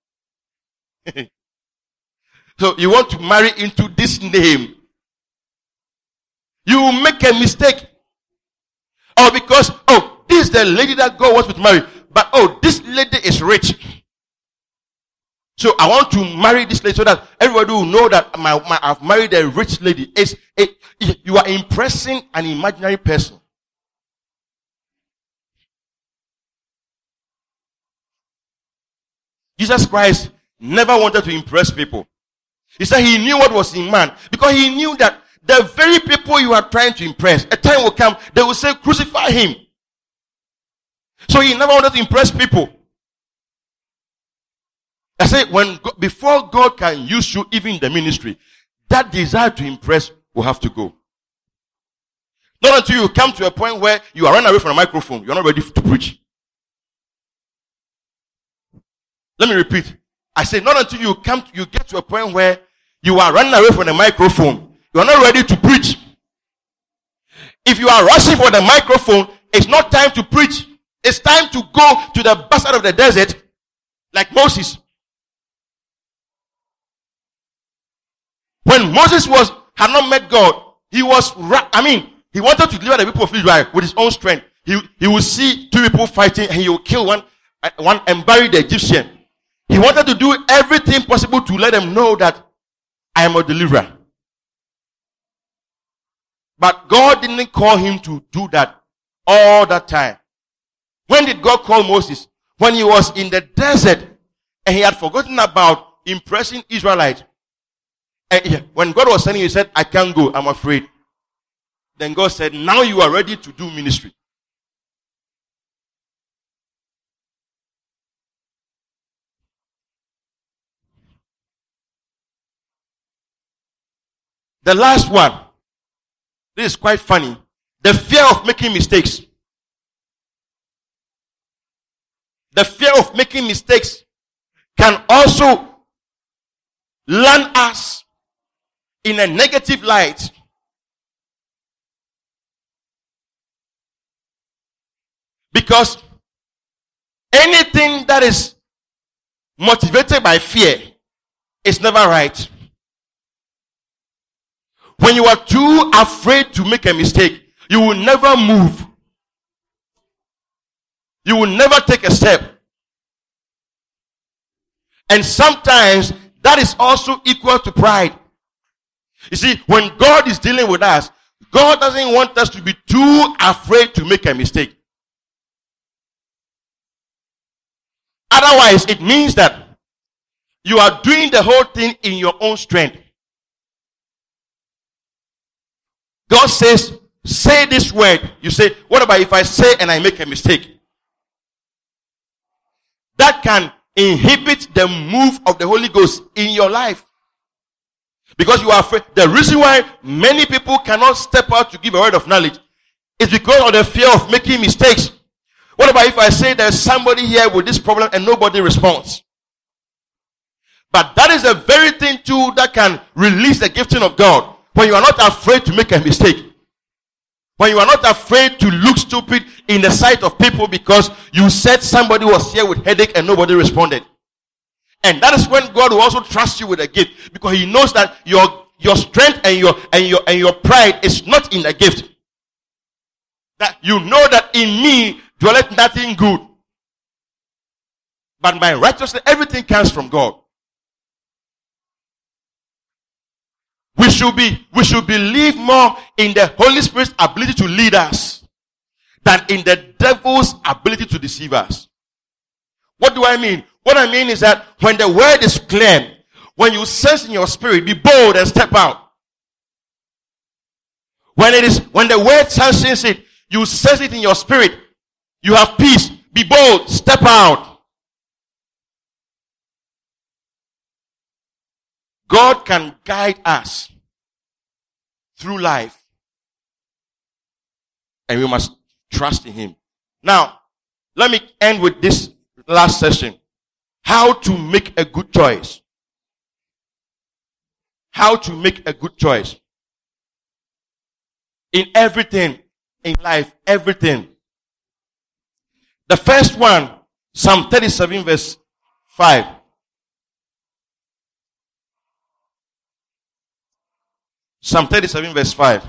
so you want to marry into this name, you will make a mistake. Or because, this is the lady that God wants me to marry. But, this lady is rich. So I want to marry this lady so that everybody will know that I've married a rich lady. You are impressing an imaginary person. Jesus Christ never wanted to impress people. He said he knew what was in man. Because he knew that the very people you are trying to impress, a time will come, they will say, crucify him. So he never wanted to impress people. I say, before God can use you even in the ministry, that desire to impress will have to go. Not until you come to a point where you are running away from a microphone, you're not ready to preach. Let me repeat. I say, not until you get to a point where you are running away from the microphone, you are not ready to preach. If you are rushing for the microphone, it's not time to preach. It's time to go to the backside of the desert like Moses. When Moses had not met God, he wanted to deliver the people of Israel with his own strength. He would see two people fighting and he would kill one and bury the Egyptian. He wanted to do everything possible to let them know that I am a deliverer. But God didn't call him to do that all that time. When did God call Moses? When he was in the desert and he had forgotten about impressing Israelites. And when God was sending him, he said, I can't go, I'm afraid. Then God said, now you are ready to do ministry. The last one. This is quite funny. The fear of making mistakes. The fear of making mistakes can also land us in a negative light. Because anything that is motivated by fear is never right. When you are too afraid to make a mistake, you will never move. You will never take a step. And sometimes that is also equal to pride. You see, when God is dealing with us, God doesn't want us to be too afraid to make a mistake. Otherwise, it means that you are doing the whole thing in your own strength. God says, say this word. You say, what about if I say and I make a mistake? That can inhibit the move of the Holy Ghost in your life. Because you are afraid. The reason why many people cannot step out to give a word of knowledge is because of the fear of making mistakes. What about if I say there's somebody here with this problem and nobody responds? But that is the very thing too that can release the gifting of God. When you are not afraid to make a mistake. When you are not afraid to look stupid in the sight of people because you said somebody was here with headache and nobody responded. And that is when God will also trust you with a gift, because he knows that your strength and your pride is not in the gift. That you know that in me dwelleth nothing good, but my righteousness, everything comes from God. We should believe more in the Holy Spirit's ability to lead us than in the devil's ability to deceive us. What do I mean? What I mean is that when the word is clear, when you sense in your spirit, be bold and step out. When the word sanctions it, you sense it in your spirit, you have peace, be bold, step out. God can guide us through life, and we must trust in him. Now, let me end with this last session. How to make a good choice. How to make a good choice. In everything, in life, everything. The first one, Psalm 37 verse 5. Psalm 37 verse 5.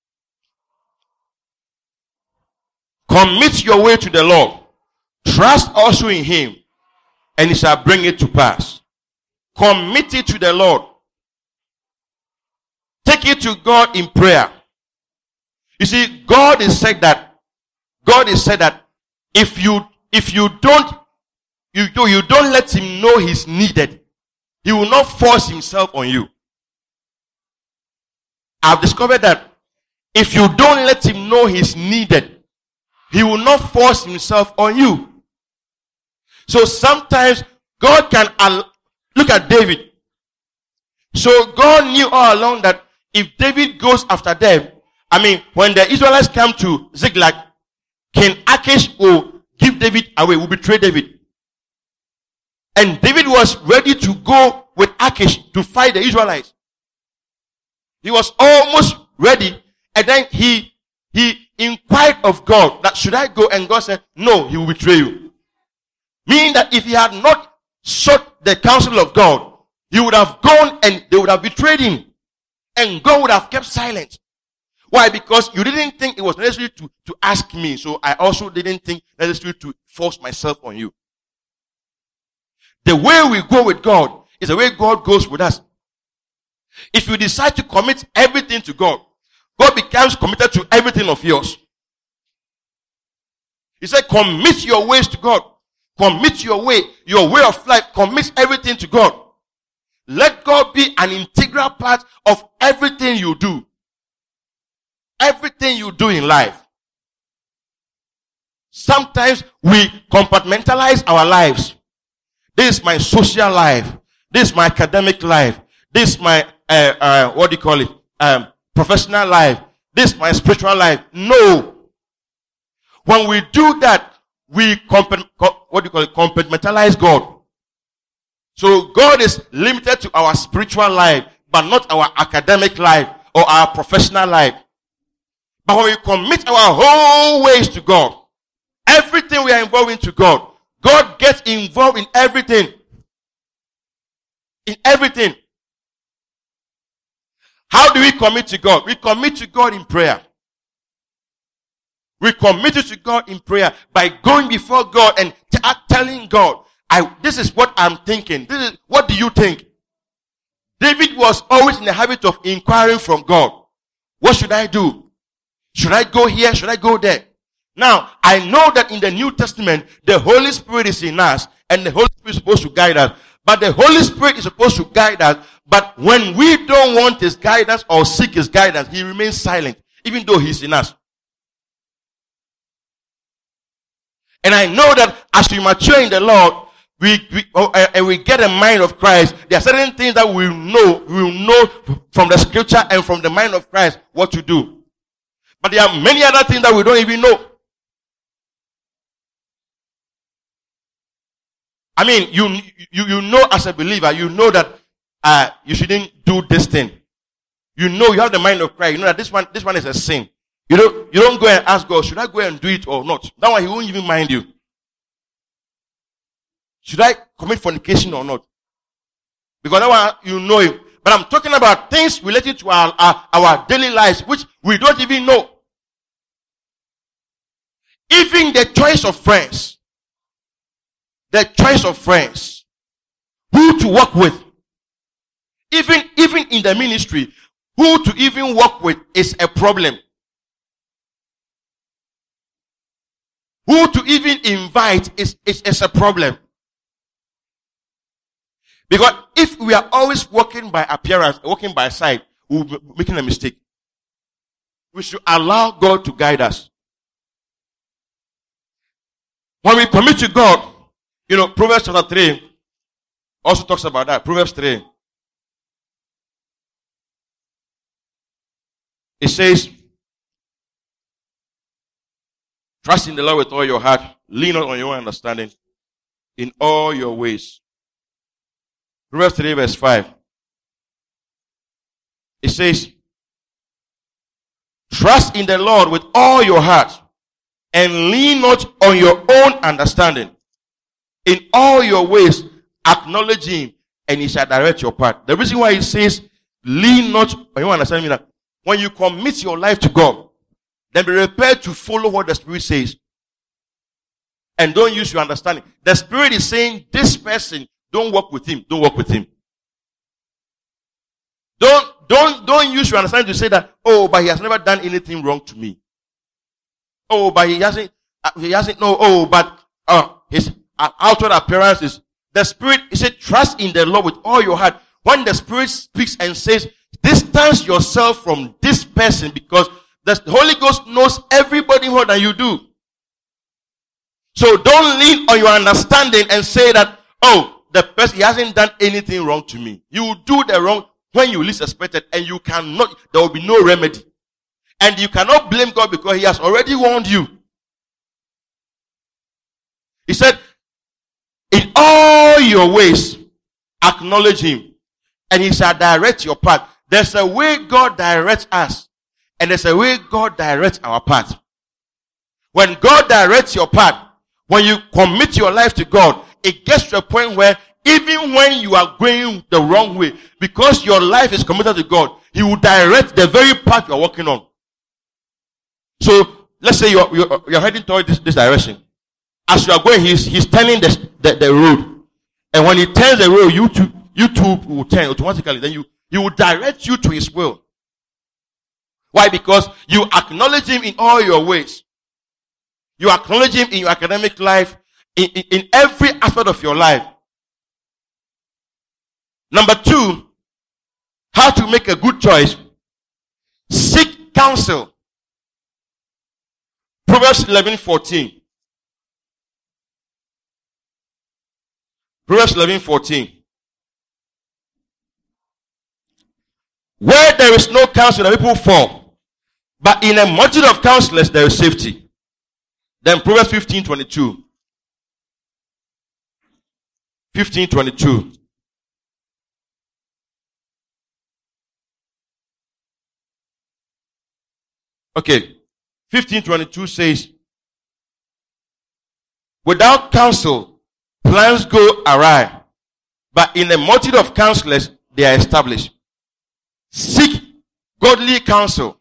Commit your way to the Lord. Trust also in him, and he shall bring it to pass. Commit it to the Lord. Take it to God in prayer. You see, God has said that if you don't let him know he's needed, he will not force himself on you. I've discovered that if you don't let him know he's needed, he will not force himself on you. So sometimes God can look at David. So God knew all along that if David goes after them, when the Israelites come to Ziklag, King Achish will give David away, will betray David. And David was ready to go with Achish to fight the Israelites. He was almost ready, and then he inquired of God that should I go, and God said, no, he will betray you. Meaning that if he had not sought the counsel of God, he would have gone and they would have betrayed him. And God would have kept silent. Why? Because you didn't think it was necessary to ask me. So I also didn't think necessary to force myself on you. The way we go with God is the way God goes with us. If you decide to commit everything to God, God becomes committed to everything of yours. He said, commit your ways to God. Commit your way of life. Commit everything to God. Let God be an integral part of everything you do. Everything you do in life. Sometimes we compartmentalize our lives. This is my social life. This is my academic life. This is my, professional life. This is my spiritual life. No. When we do that, we compartmentalize God. So God is limited to our spiritual life, but not our academic life or our professional life. But when we commit our whole ways to God, everything we are involved in to God, God gets involved in everything. In everything. How do we commit to God? We commit to God in prayer. We commit to God in prayer by going before God and telling God, this is what I'm thinking. What do you think? David was always in the habit of inquiring from God. What should I do? Should I go here? Should I go there? Now, I know that in the New Testament, the Holy Spirit is in us, and the Holy Spirit is supposed to guide us. But the Holy Spirit is supposed to guide us. But when we don't want his guidance or seek his guidance, he remains silent, even though he's in us. And I know that as we mature in the Lord, we get a mind of Christ. There are certain things that we will know from the scripture and from the mind of Christ what to do. But there are many other things that we don't even know. You know as a believer, you know that you shouldn't do this thing. You know you have the mind of Christ. You know that this one is a sin. You don't go and ask God, should I go and do it or not? That one he won't even mind you. Should I commit fornication or not? Because that one you know it. But I'm talking about things related to our daily lives, which we don't even know. Even the choice of friends. The choice of friends. Who to work with. Even in the ministry, who to even work with is a problem. Who to even invite is a problem. Because if we are always walking by appearance, walking by sight, we'll be making a mistake. We should allow God to guide us. When we commit to God, Proverbs chapter 3 also talks about that. Proverbs 3. It says, trust in the Lord with all your heart. Lean not on your own understanding. in all your ways. Proverbs 3 verse 5. It says, trust in the Lord with all your heart and lean not on your own understanding. In all your ways, acknowledge him and he shall direct your path. The reason why he says, lean not, you understand me now? When you commit your life to God, then be prepared to follow what the Spirit says. And don't use your understanding. The Spirit is saying, this person, don't walk with him. Don't walk with him. Don't use your understanding to say that, oh, but he has never done anything wrong to me. Oh, but he hasn't, but his outward appearance is, the Spirit, he said, trust in the Lord with all your heart. When the Spirit speaks and says, distance yourself from this person because the Holy Ghost knows everybody more than you do. So don't lean on your understanding and say that, oh, the person, he hasn't done anything wrong to me. You will do the wrong when you least expect it, and you cannot, there will be no remedy. And you cannot blame God because he has already warned you. He said, in all your ways, acknowledge him, and he shall direct your path. There's a way God directs us, and there's a way God directs our path. When God directs your path, when you commit your life to God, it gets to a point where even when you are going the wrong way, because your life is committed to God, he will direct the very path you are walking on. So, let's say you're heading toward this direction. As you are going, he's turning the road. And when he turns the road, you too will turn automatically. Then he will direct you to his will. Why? Because you acknowledge him in all your ways. You acknowledge him in your academic life, in every aspect of your life. Number 2, how to make a good choice. Seek counsel. Proverbs 11:14. Proverbs 11:14. Where there is no counsel, the people fall. But in a multitude of counselors, there is safety. Then Proverbs 15:22. 15:22. Okay. 15:22 says, without counsel, plans go awry. But in a multitude of counselors, they are established. Seek godly counsel.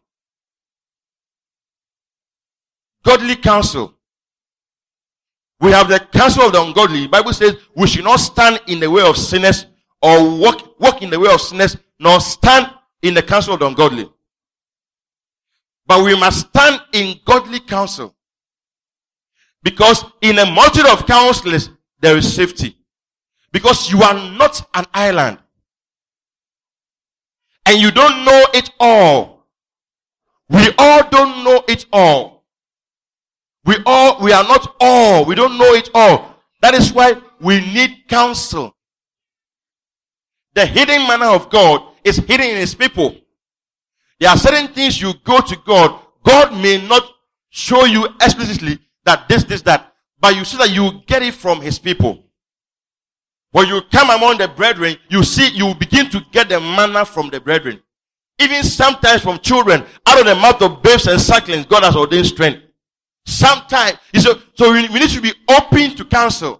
Godly counsel. We have the counsel of the ungodly. The Bible says we should not stand in the way of sinners or walk in the way of sinners, nor stand in the counsel of the ungodly. But we must stand in godly counsel. Because in a multitude of counselors, there is safety. Because you are not an island. And you don't know it all. We all don't know it all. We are not all. We don't know it all. That is why we need counsel. The hidden manner of God is hidden in his people. There are certain things you go to God. God may not show you explicitly that this, that. But you see that you get it from his people. When you come among the brethren, you begin to get the manna from the brethren. Even sometimes from children, out of the mouth of babes and sucklings, God has ordained strength. Sometimes, so we need to be open to counsel.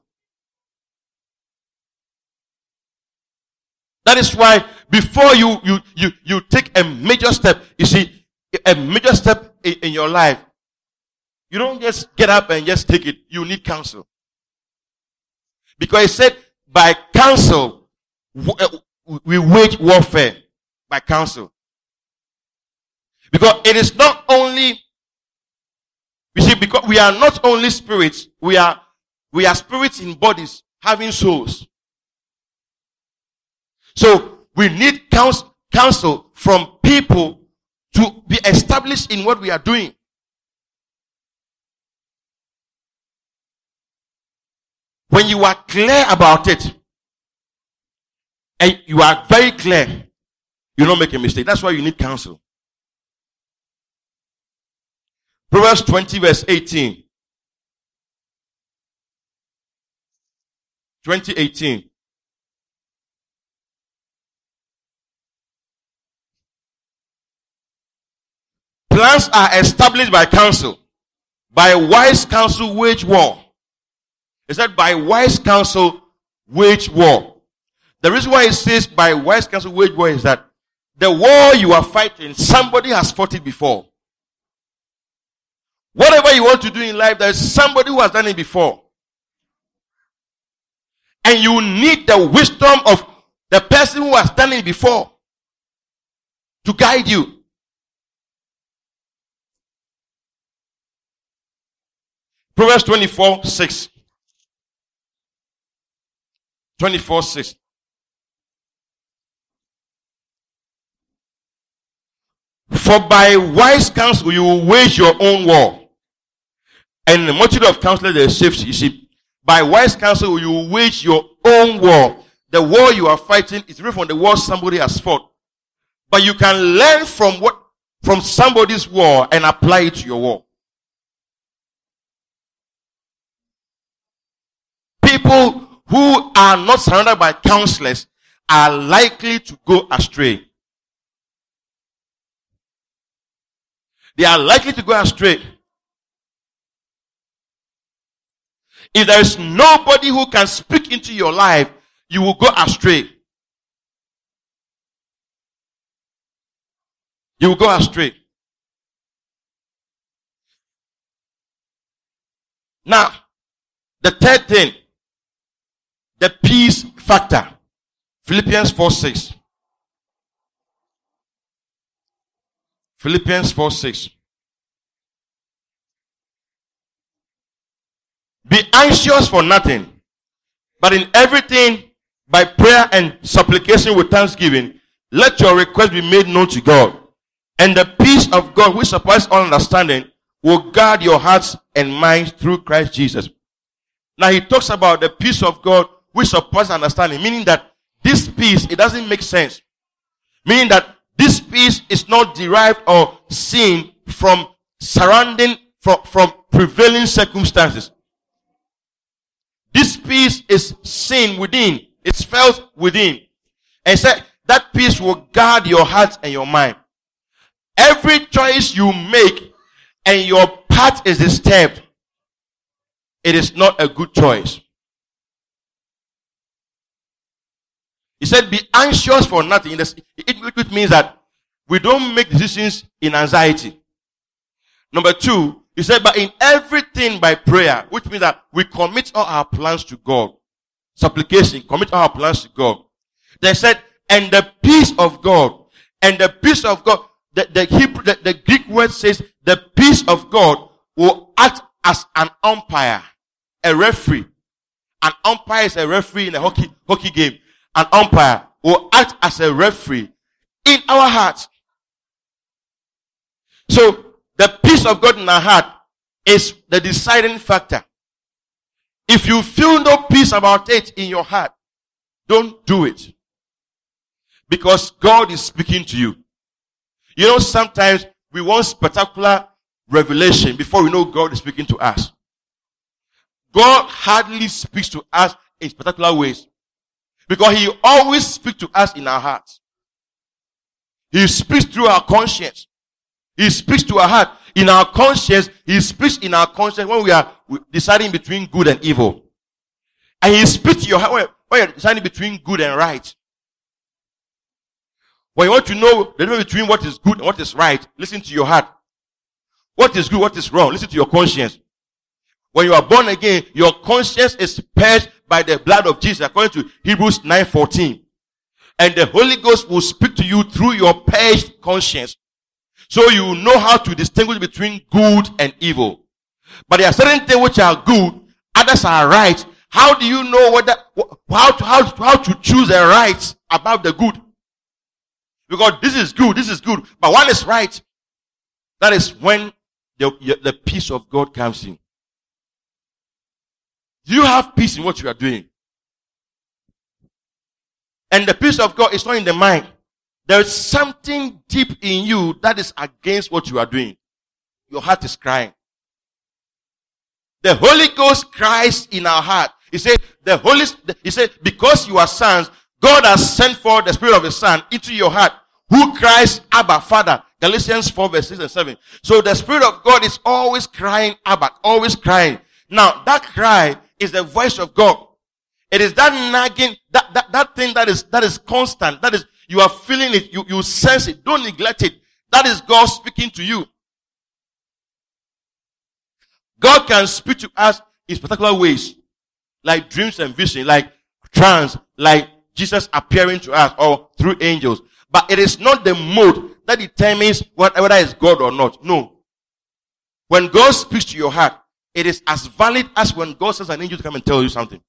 That is why before you take a major step, you see, a major step in your life, you don't just get up and just take it. You need counsel. Because it said, by counsel, we wage warfare. By counsel. Because it is not only, you see, because we are not only spirits, we are spirits in bodies, having souls. So, we need counsel from people to be established in what we are doing. When you are clear about it, and you are very clear, you don't make a mistake. That's why you need counsel. Proverbs 20 verse 18. 2018. Plans are established by counsel. By wise counsel, wage war. It said, by wise counsel, wage war. The reason why it says by wise counsel, wage war is that the war you are fighting, somebody has fought it before. Whatever you want to do in life, there is somebody who has done it before. And you need the wisdom of the person who has done it before to guide you. Proverbs 24:6. 24:6. For by wise counsel you will wage your own war. And in the multitude of counselors there is safety. You see, by wise counsel you will wage your own war. The war you are fighting is different from the war somebody has fought. But you can learn from somebody's war and apply it to your war. People who are not surrounded by counselors are likely to go astray. They are likely to go astray. If there is nobody who can speak into your life, you will go astray. You will go astray. Now, the third thing, the peace factor. Philippians 4:6. Philippians 4:6. Be anxious for nothing, but in everything by prayer and supplication with thanksgiving, let your request be made known to God. And the peace of God, which surpasses all understanding, will guard your hearts and minds through Christ Jesus. Now he talks about the peace of God, which surpasses understanding, meaning that this peace, it doesn't make sense. Meaning that this peace is not derived or seen from from prevailing circumstances. This peace is seen within. It's felt within. And said that peace will guard your heart and your mind. Every choice you make and your path is disturbed, it is not a good choice. He said, be anxious for nothing. It means that we don't make decisions in anxiety. Number two, he said, but in everything by prayer, which means that we commit all our plans to God. Supplication, commit all our plans to God. They said, and the peace of God, and the peace of God, the Greek word says, the peace of God will act as an umpire, a referee. An umpire is a referee in a hockey game. An umpire will act as a referee in our hearts. So, the peace of God in our heart is the deciding factor. If you feel no peace about it in your heart, don't do it. Because God is speaking to you. You know, sometimes we want spectacular revelation before we know God is speaking to us. God hardly speaks to us in spectacular ways. Because he always speaks to us in our hearts. He speaks through our conscience. He speaks to our heart. In our conscience, he speaks in our conscience when we are deciding between good and evil. And he speaks to your heart when you're deciding between good and right. When you want to know the difference between what is good and what is right, listen to your heart. What is good, what is wrong, listen to your conscience. When you are born again, your conscience is purged by the blood of Jesus, according to Hebrews 9:14. And the Holy Ghost will speak to you through your purged conscience. So you know how to distinguish between good and evil. But there are certain things which are good, others are right. How do you know how to choose the right above the good? Because this is good, but one is right. That is when the peace of God comes in. Do you have peace in what you are doing? And the peace of God is not in the mind. There is something deep in you that is against what you are doing. Your heart is crying. The Holy Ghost cries in our heart He said, he said, because you are sons, God has sent forth the Spirit of His Son into your heart, who cries, Abba, Father. Galatians 4 verse 6 and 7. So the Spirit of God is always crying, Abba, always crying. Now, that cry is the voice of God. It is that nagging, that thing that is constant. That is, you are feeling it, you sense it. Don't neglect it. That is God speaking to you. God can speak to us in particular ways, like dreams and vision, like trance, like Jesus appearing to us, or through angels. But it is not the mode that determines whether it's God or not. No. When God speaks to your heart, it is as valid as when God says an angel to come and tell you something.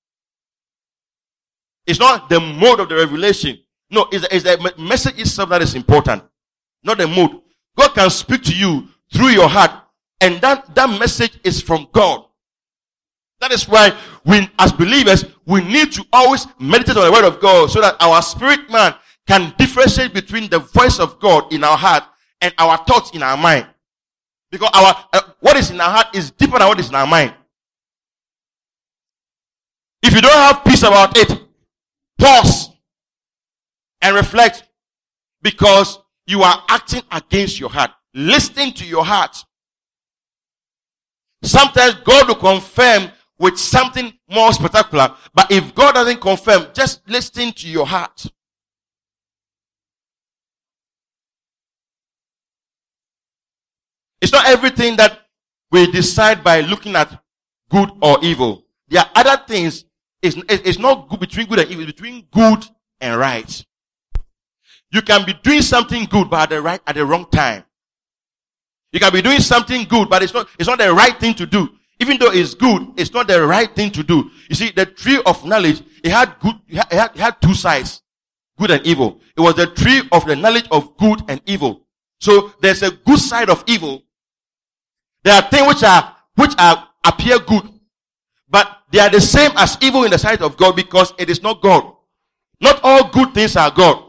It's not the mode of the revelation. No, it's the message itself that is important. Not the mode. God can speak to you through your heart, and that message is from God. That is why we, as believers, we need to always meditate on the word of God so that our spirit man can differentiate between the voice of God in our heart and our thoughts in our mind. Because what is in our heart is deeper than what is in our mind. If you don't have peace about it, pause and reflect, because you are acting against your heart. Listening to your heart. Sometimes God will confirm with something more spectacular, but if God doesn't confirm, just listen to your heart. It's not everything that we decide by looking at good or evil. There are other things. It's not good between good and evil. It's between good and right. You can be doing something good, but at the wrong time. You can be doing something good, but it's not the right thing to do. Even though it's good, it's not the right thing to do. You see, the tree of knowledge, it had two sides, good and evil. It was the tree of the knowledge of good and evil. So there's a good side of evil. There are things which appear good, but they are the same as evil in the sight of God, because it is not God. Not all good things are God.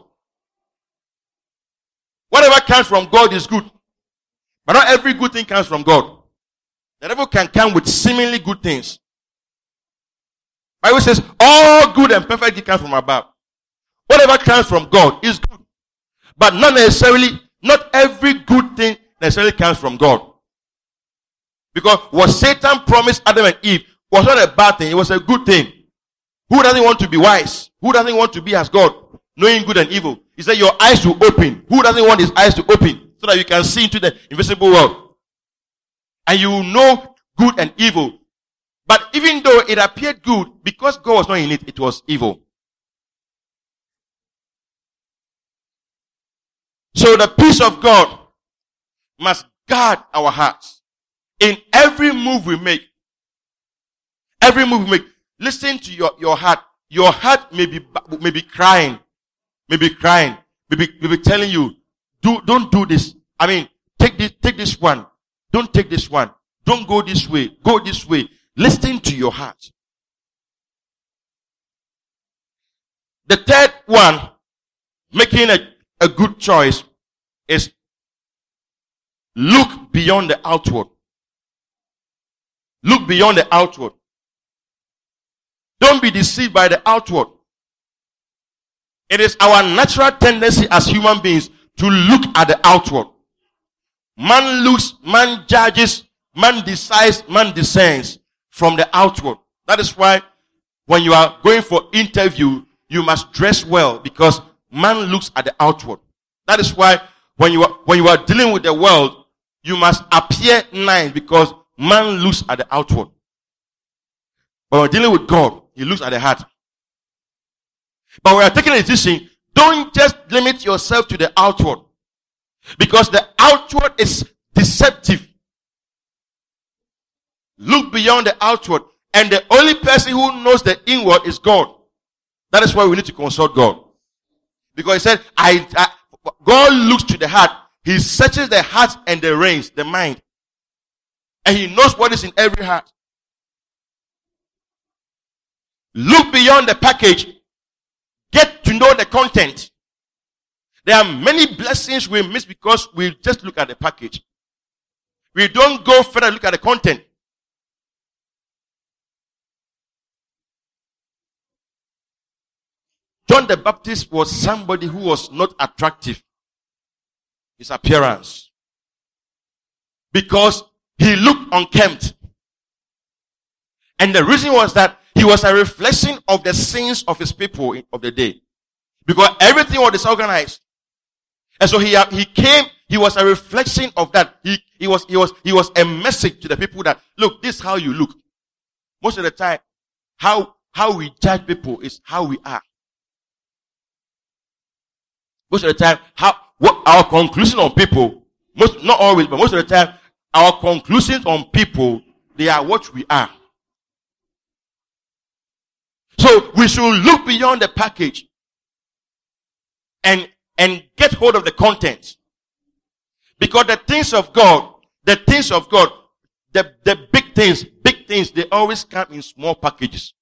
Whatever comes from God is good, but not every good thing comes from God. The devil can come with seemingly good things. Bible says all good and perfect things come from above. Whatever comes from God is good, but not every good thing necessarily comes from God. Because what Satan promised Adam and Eve was not a bad thing, it was a good thing. Who doesn't want to be wise? Who doesn't want to be as God, knowing good and evil? He said your eyes will open. Who doesn't want his eyes to open so that you can see into the invisible world? And you will know good and evil. But even though it appeared good, because God was not in it, it was evil. So the peace of God must guard our hearts. In every move we make, listen to your heart. Your heart may be crying, may be telling you, don't do this. I mean, take this one. Don't take this one. Don't go this way. Go this way. Listen to your heart. The third one, making a good choice, is look beyond the outward. Look beyond the outward. Don't be deceived by the outward. It is our natural tendency as human beings to look at the outward. Man looks, man judges, man decides, man discerns from the outward. That is why when you are going for interview, you must dress well, because man looks at the outward. That is why when you are dealing with the world, you must appear nice, because man looks at the outward. But when we're dealing with God, he looks at the heart. But when you're taking a decision, don't just limit yourself to the outward, because the outward is deceptive. Look beyond the outward, and the only person who knows the inward is God. That is why we need to consult God, because he said, God looks to the heart. He searches the heart and the reins, the mind, and he knows what is in every heart. Look beyond the package. Get to know the content. There are many blessings we miss because we just look at the package. We don't go further, look at the content. John the Baptist was somebody who was not attractive. His appearance. Because he looked unkempt. And the reason was that he was a reflection of the sins of his people of the day. Because everything was disorganized. And so he came, he was a reflection of that. He was a message to the people that, look, this is how you look. Most of the time, how we judge people is how we are. Most of the time, what our conclusion on people, not always, but most of the time, our conclusions on people, they are what we are. So we should look beyond the package and get hold of the content. Because the things of God, the big things, they always come in small packages.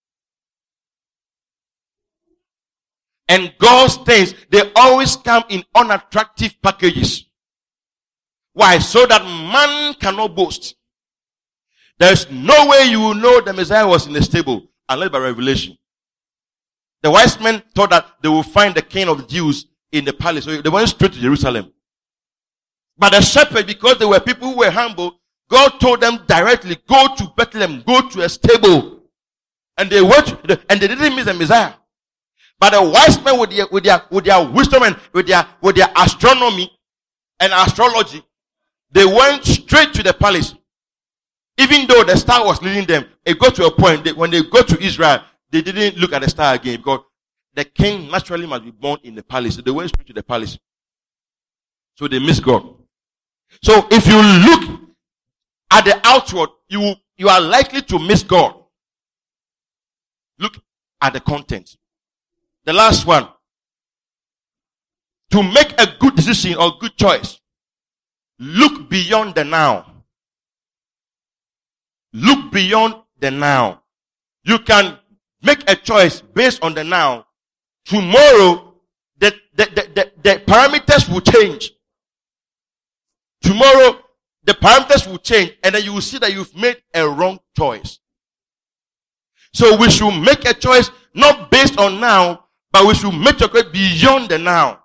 And God's things, they always come in unattractive packages. Why? So that man cannot boast. There's no way you will know the Messiah was in the stable unless by revelation. The wise men thought that they would find the king of the Jews in the palace. So they went straight to Jerusalem. But the shepherd, because they were people who were humble, God told them directly, go to Bethlehem, go to a stable. And they went, and they didn't miss the Messiah. But the wise men with their wisdom and with their astronomy and astrology, they went straight to the palace. Even though the star was leading them, it got to a point that when they go to Israel, they didn't look at the star again because the king naturally must be born in the palace. So they went straight to the palace. So they missed God. So if you look at the outward, you are likely to miss God. Look at the content. The last one. To make a good decision or good choice, look beyond the now. Look beyond the now. You can make a choice based on the now. Tomorrow, the parameters will change. Tomorrow, the parameters will change, and then you will see that you've made a wrong choice. So we should make a choice not based on now, but we should make a choice beyond the now.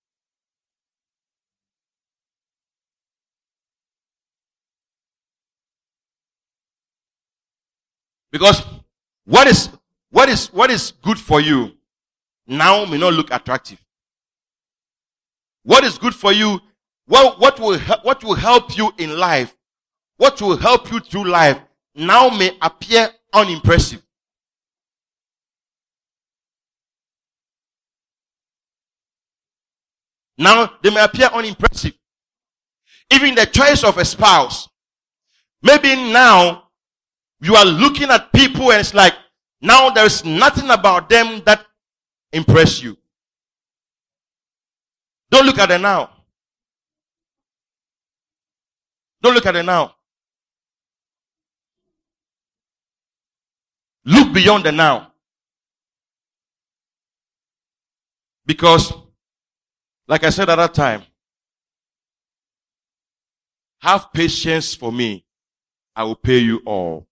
Because what is good for you now may not look attractive. What is good for you, what will help you in life, what will help you through life now may appear unimpressive. Now they may appear unimpressive. Even the choice of a spouse. Maybe now you are looking at people and it's like, now there's nothing about them that impress you. Don't look at the now. Don't look at the now. Look beyond the now. Because, like I said at that time, have patience for me. I will pay you all.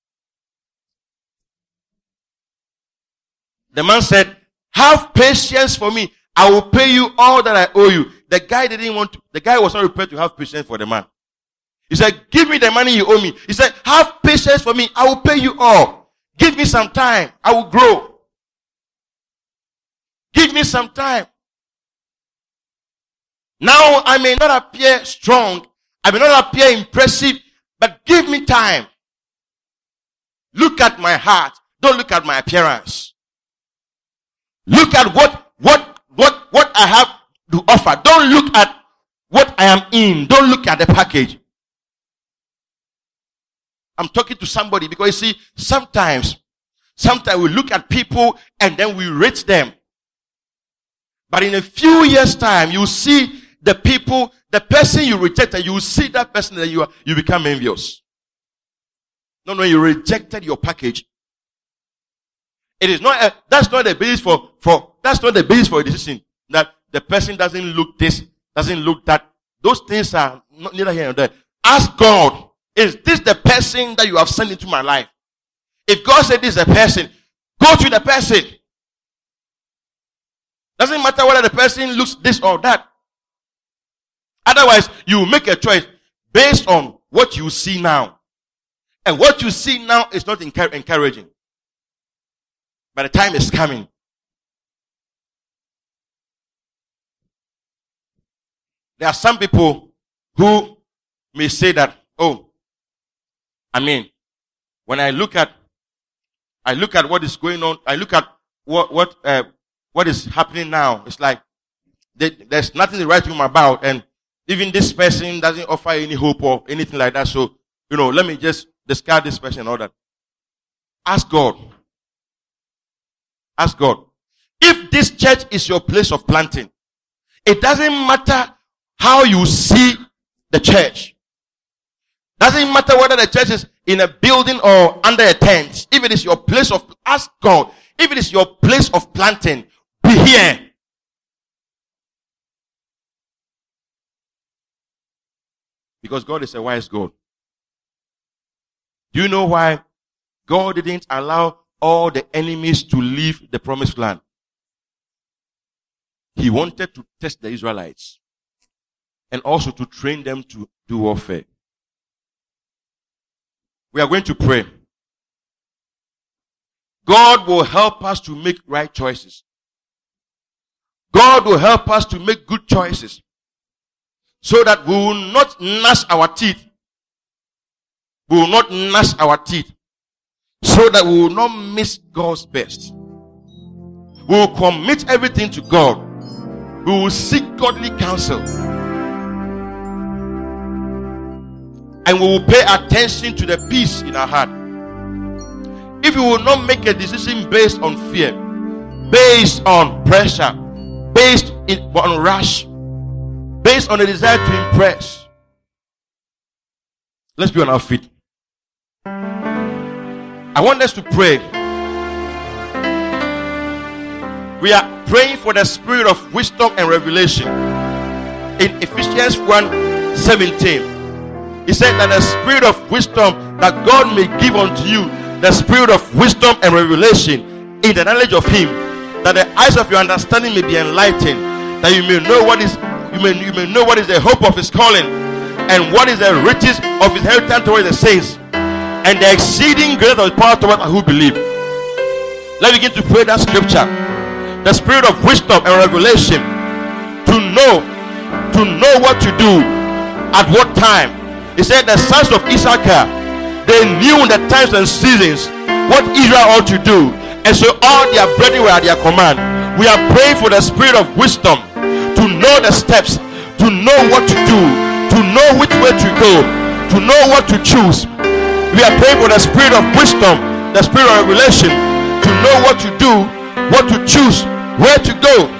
The man said, have patience for me. I will pay you all that I owe you. The guy was not prepared to have patience for the man. He said, give me the money you owe me. He said, have patience for me. I will pay you all. Give me some time. I will grow. Give me some time. Now I may not appear strong. I may not appear impressive, but give me time. Look at my heart. Don't look at my appearance. Look at what I have to offer. Don't look at what I am in. Don't look at the package. I'm talking to somebody because you see, sometimes we look at people and then we rate them. But in a few years' time, you see the person you rejected, you see that person that you become envious. No, you rejected your package. It is not that's not the basis that's not the basis for a decision. That the person doesn't look this, doesn't look that. Those things are neither here nor there. Ask God, is this the person that you have sent into my life? If God said this is the person, go to the person. Doesn't matter whether the person looks this or that. Otherwise, you make a choice based on what you see now. And what you see now is not encouraging. But the time is coming. There are some people who may say that, when I look at what is going on, I look at what is happening now. It's like there's nothing to write home about, and even this person doesn't offer any hope or anything like that. So, let me just discard this person and all that. Ask God. Ask God. If this church is your place of planting, it doesn't matter how you see the church. Doesn't matter whether the church is in a building or under a tent. If it is your place of, ask God, if it is your place of planting, be here. Because God is a wise God. Do you know why God didn't allow all the enemies to leave the promised land? He wanted to test the Israelites and also to train them to do warfare. We are going to pray. God will help us to make right choices. God will help us to make good choices so that we will not gnash our teeth. We will not gnash our teeth so that we will not miss God's best. We will commit everything to God. We will seek godly counsel. And we will pay attention to the peace in our heart. If we will not make a decision based on fear, based on pressure, based on rush, based on a desire to impress, let's be on our feet. I want us to pray. We are praying for the spirit of wisdom and revelation. In Ephesians 1:17. He said that the spirit of wisdom that God may give unto you, the spirit of wisdom and revelation in the knowledge of Him, that the eyes of your understanding may be enlightened, that you may know what is the hope of His calling, and what is the riches of His inheritance towards the saints, and the exceeding greatness of His power towards us who believe. Let's begin to pray that scripture. The spirit of wisdom and revelation, to know what to do at what time. He said the sons of Issachar, they knew the times and seasons what Israel ought to do, and so all their brethren were at their command. We are praying for the spirit of wisdom to know the steps, to know what to do, to know which way to go, to know what to choose. We are praying for the spirit of wisdom, the spirit of revelation, to know what to do, what to choose, where to go.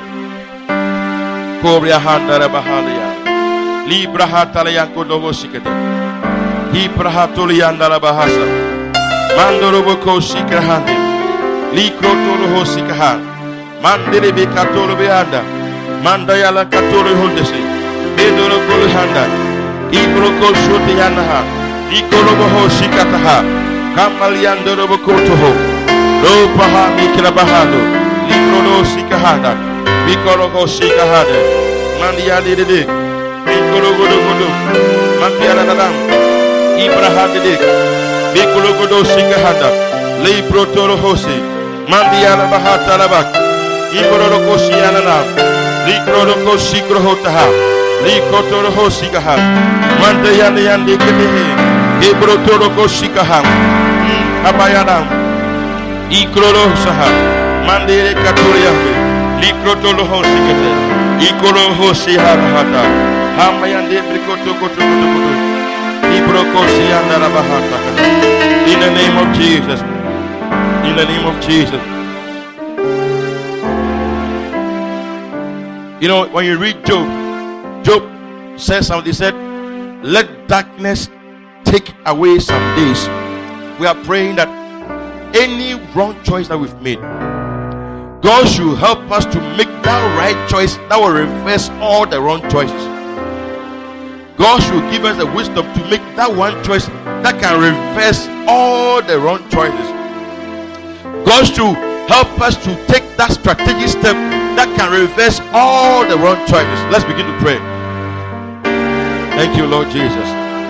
Libra hatalayanko dovo shikete. Hipra hatolianda la bahasa. Mandoro boko shikrahande. Likro tolo ho sikahan. Mandere be katolo beanda. Mandayala katolo hondese. Bedoro kolhanda. Ibro ko shote yanaha. Ikoro boho shikataha. Kamaliandoro boko toho. Ro paha mikra bahado. Likro no sikahanda. Mikoro ko shikahade. Mandia de. Mikologodo, Mandiana Nadam, Ibrahadidik, Mikologodo Sikahanda, Lei Protoro Hosi, Mandiana Bahata Labak, Ibroko Sianana, Likroko Sikrohotaha, Likotoro Hosikaha, Mandayana Yandike, Ibrotoro Sikaham, Abayanam, Ikrolo Saha, Mandere Katoria, Likrotolo Hosikate. Ikolo hosi harahata. Hamayande brikoto koto koto. Ibrokosi andarabahata. In the name of Jesus. In the name of Jesus. You know, when you read Job says something. He said, let darkness take away some days. We are praying that any wrong choice that we've made, God should help us to make that right choice that will reverse all the wrong choices. God should give us the wisdom to make that one choice that can reverse all the wrong choices. God should Help us to take that strategic step that can reverse all the wrong choices. Let's begin to pray. Thank you, Lord Jesus.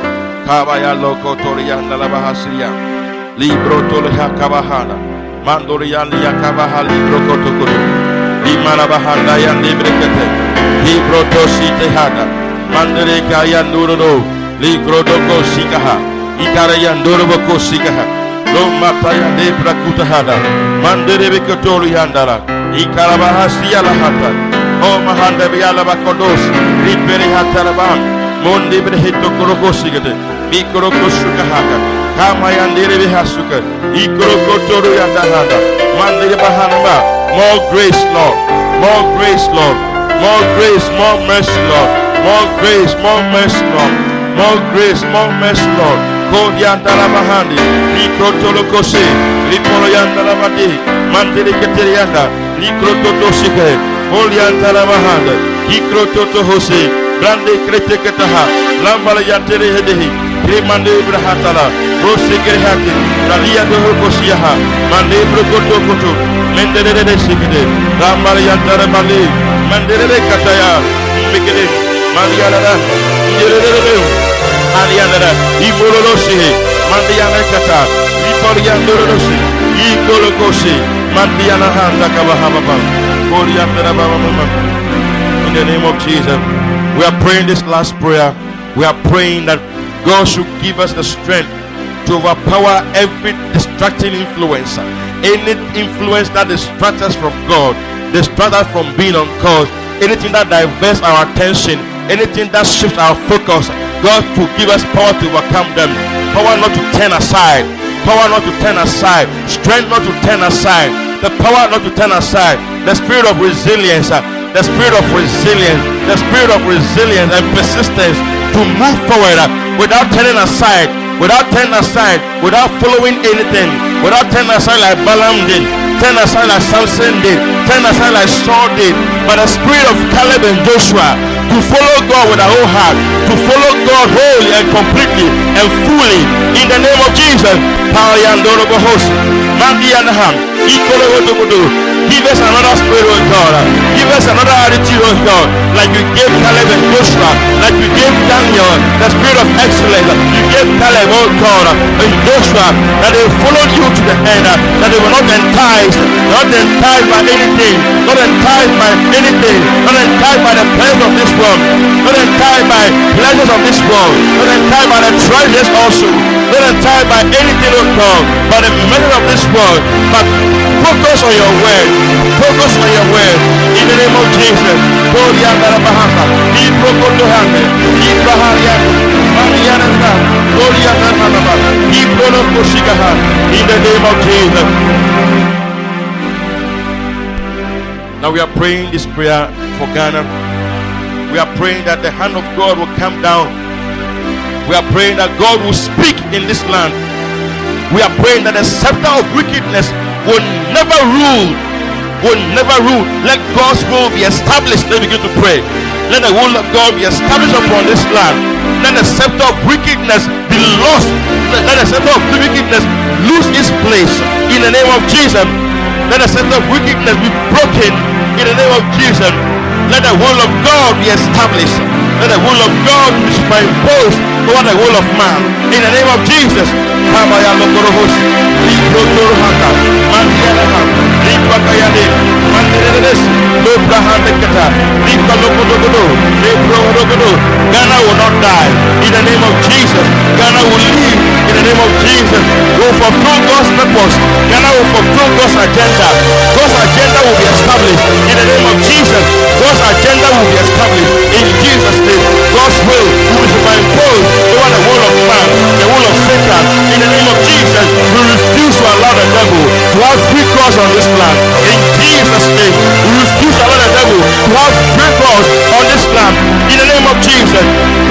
Kabaya loko torianda la bahasiya. Libro tolha kabahana. Mandorianda ya kabaha libro kotokoro. Imala bahanda ya librekete. Libro tosite hada. Mandere kaya nduro. Libro doko sikaha. Ikara ya nduro boko sikaha. Lo mata ya lebra kutahada. Mandere bekotori yandara. Ikara bahasiya la hata. O mahanda biala bakodos. Ripere hatarabam. Mondi brehito korokosigete. Mikrokoshuka haka. Kama yandere behasuka. Ikrokotoru yandahada. Mandere bahanaba. More grace, Lord. More grace, Lord. More grace, more mercy, Lord. More grace, more mercy, Lord. More grace, more mercy, Lord. Kodi yandala bahandi. Mikrotolokose. Ripolo yandala badi. Mandere keteri yanda. Mikrototoshike. Oli yandala bahanda. Ikrototohose. Brande krete ketaha. Lambala yantere hedehi. Kremande ibrahatala. Rose gerehati. Ralia doho kosiyaha. Mande ibrokoto koto. Mendere sikide. Lambala yantara bali. Mandere kataya. Mikide. Maniala. Yerere. Maniala. Ibololosi. Mandiana kata. Iporiandorosi. Ikolokosi. Mandiana handa kabahama. Koriandara baba. In the name of Jesus. We are praying this last prayer. We are praying that God should give us the strength to overpower every distracting influence. Any influence that distracts us from God, distracts us from being on course, anything that diverts our attention, anything that shifts our focus. God to give us power to overcome them. Power not to turn aside. Power not to turn aside. Strength not to turn aside. The power not to turn aside. The spirit of resilience. The spirit of resilience, the spirit of resilience and persistence to move forward without turning aside, without following anything, without turning aside like Balaam did, turn aside like Samson did, turn aside like Saul did, but the spirit of Caleb and Joshua to follow God with our whole heart, to follow God wholly and completely and fully in the name of Jesus. Give us another spirit, oh God. Give us another attitude, oh God. Like you gave Caleb and Joshua, like you gave Daniel, the spirit of excellence. You gave Caleb, oh God, and Joshua, that they followed you to the end, that they were not enticed by anything, not enticed by anything, not enticed by the pleasures of this world, not enticed by pleasures of this world, not enticed by the treasures also, not enticed by anything, oh God, by the method of this world, but focus on your word. Focus on your word in the name of Jesus. In the name of Jesus. Now we are praying this prayer for Ghana. We are praying that the hand of God will come down. We are praying that God will speak in this land. We are praying that the scepter of wickedness will never rule. Let God's will be established. Let's begin to pray. Let the will of God be established upon this land. Let the scepter of wickedness be lost. Let the scepter of wickedness lose its place in the name of Jesus. Let the scepter of wickedness be broken in the name of Jesus. Let the will of God be established. Let the will of God be superimposed over the will of man in the name of Jesus. Ghana will not die in the name of Jesus. Ghana will live in the name of Jesus. Will fulfill God's purpose. Ghana will fulfill God's agenda. God's agenda will be established in the name of Jesus. God's agenda will be established in Jesus' name. God's will be superimposed over the will of man, the will of Satan. In the name of Jesus, we refuse to allow the devil to have free course on this land. In Jesus' name, we refuse to allow the devil to have free course on this land. In the name of Jesus.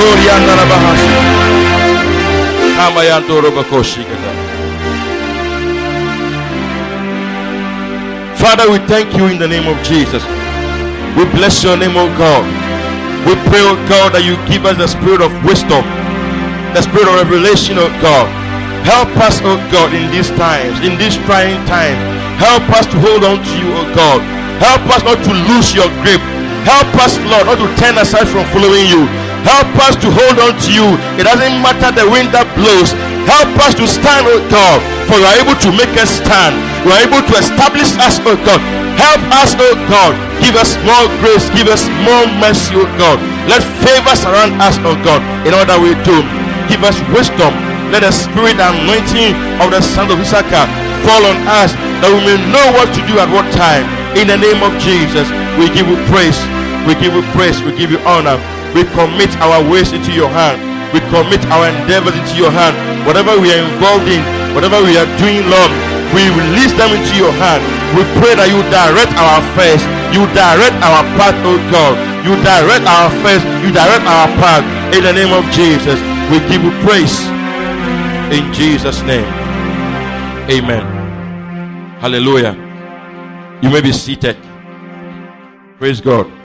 Father, we thank you in the name of Jesus. We bless your name, O God. We pray, O God, that you give us the spirit of wisdom, the spirit of revelation, O God. Help us, O God, in these times, in these trying times. Help us to hold on to you, oh God. Help us not to lose your grip. Help us, Lord, not to turn aside from following you. Help us to hold on to you. It doesn't matter the wind that blows. Help us to stand, oh God, for you are able to make us stand. You are able to establish us, oh God. Help us, oh God. Give us more grace. Give us more mercy, oh God. Let favor surround us, oh God, in all that we do. Give us wisdom. Let the spirit and anointing of the Son of Issachar fall on us, that we may know what to do at what time. In the name of Jesus, we give you praise. We give you praise. We give you honor. We commit our ways into your hand. We commit our endeavors into your hand. Whatever we are involved in, whatever we are doing, Lord, we release them into your hand. We pray that you direct our affairs. You direct our path, oh God. You direct our affairs. You direct our path. In the name of Jesus, we give you praise. In Jesus' name. Amen. Hallelujah. You may be seated. Praise God.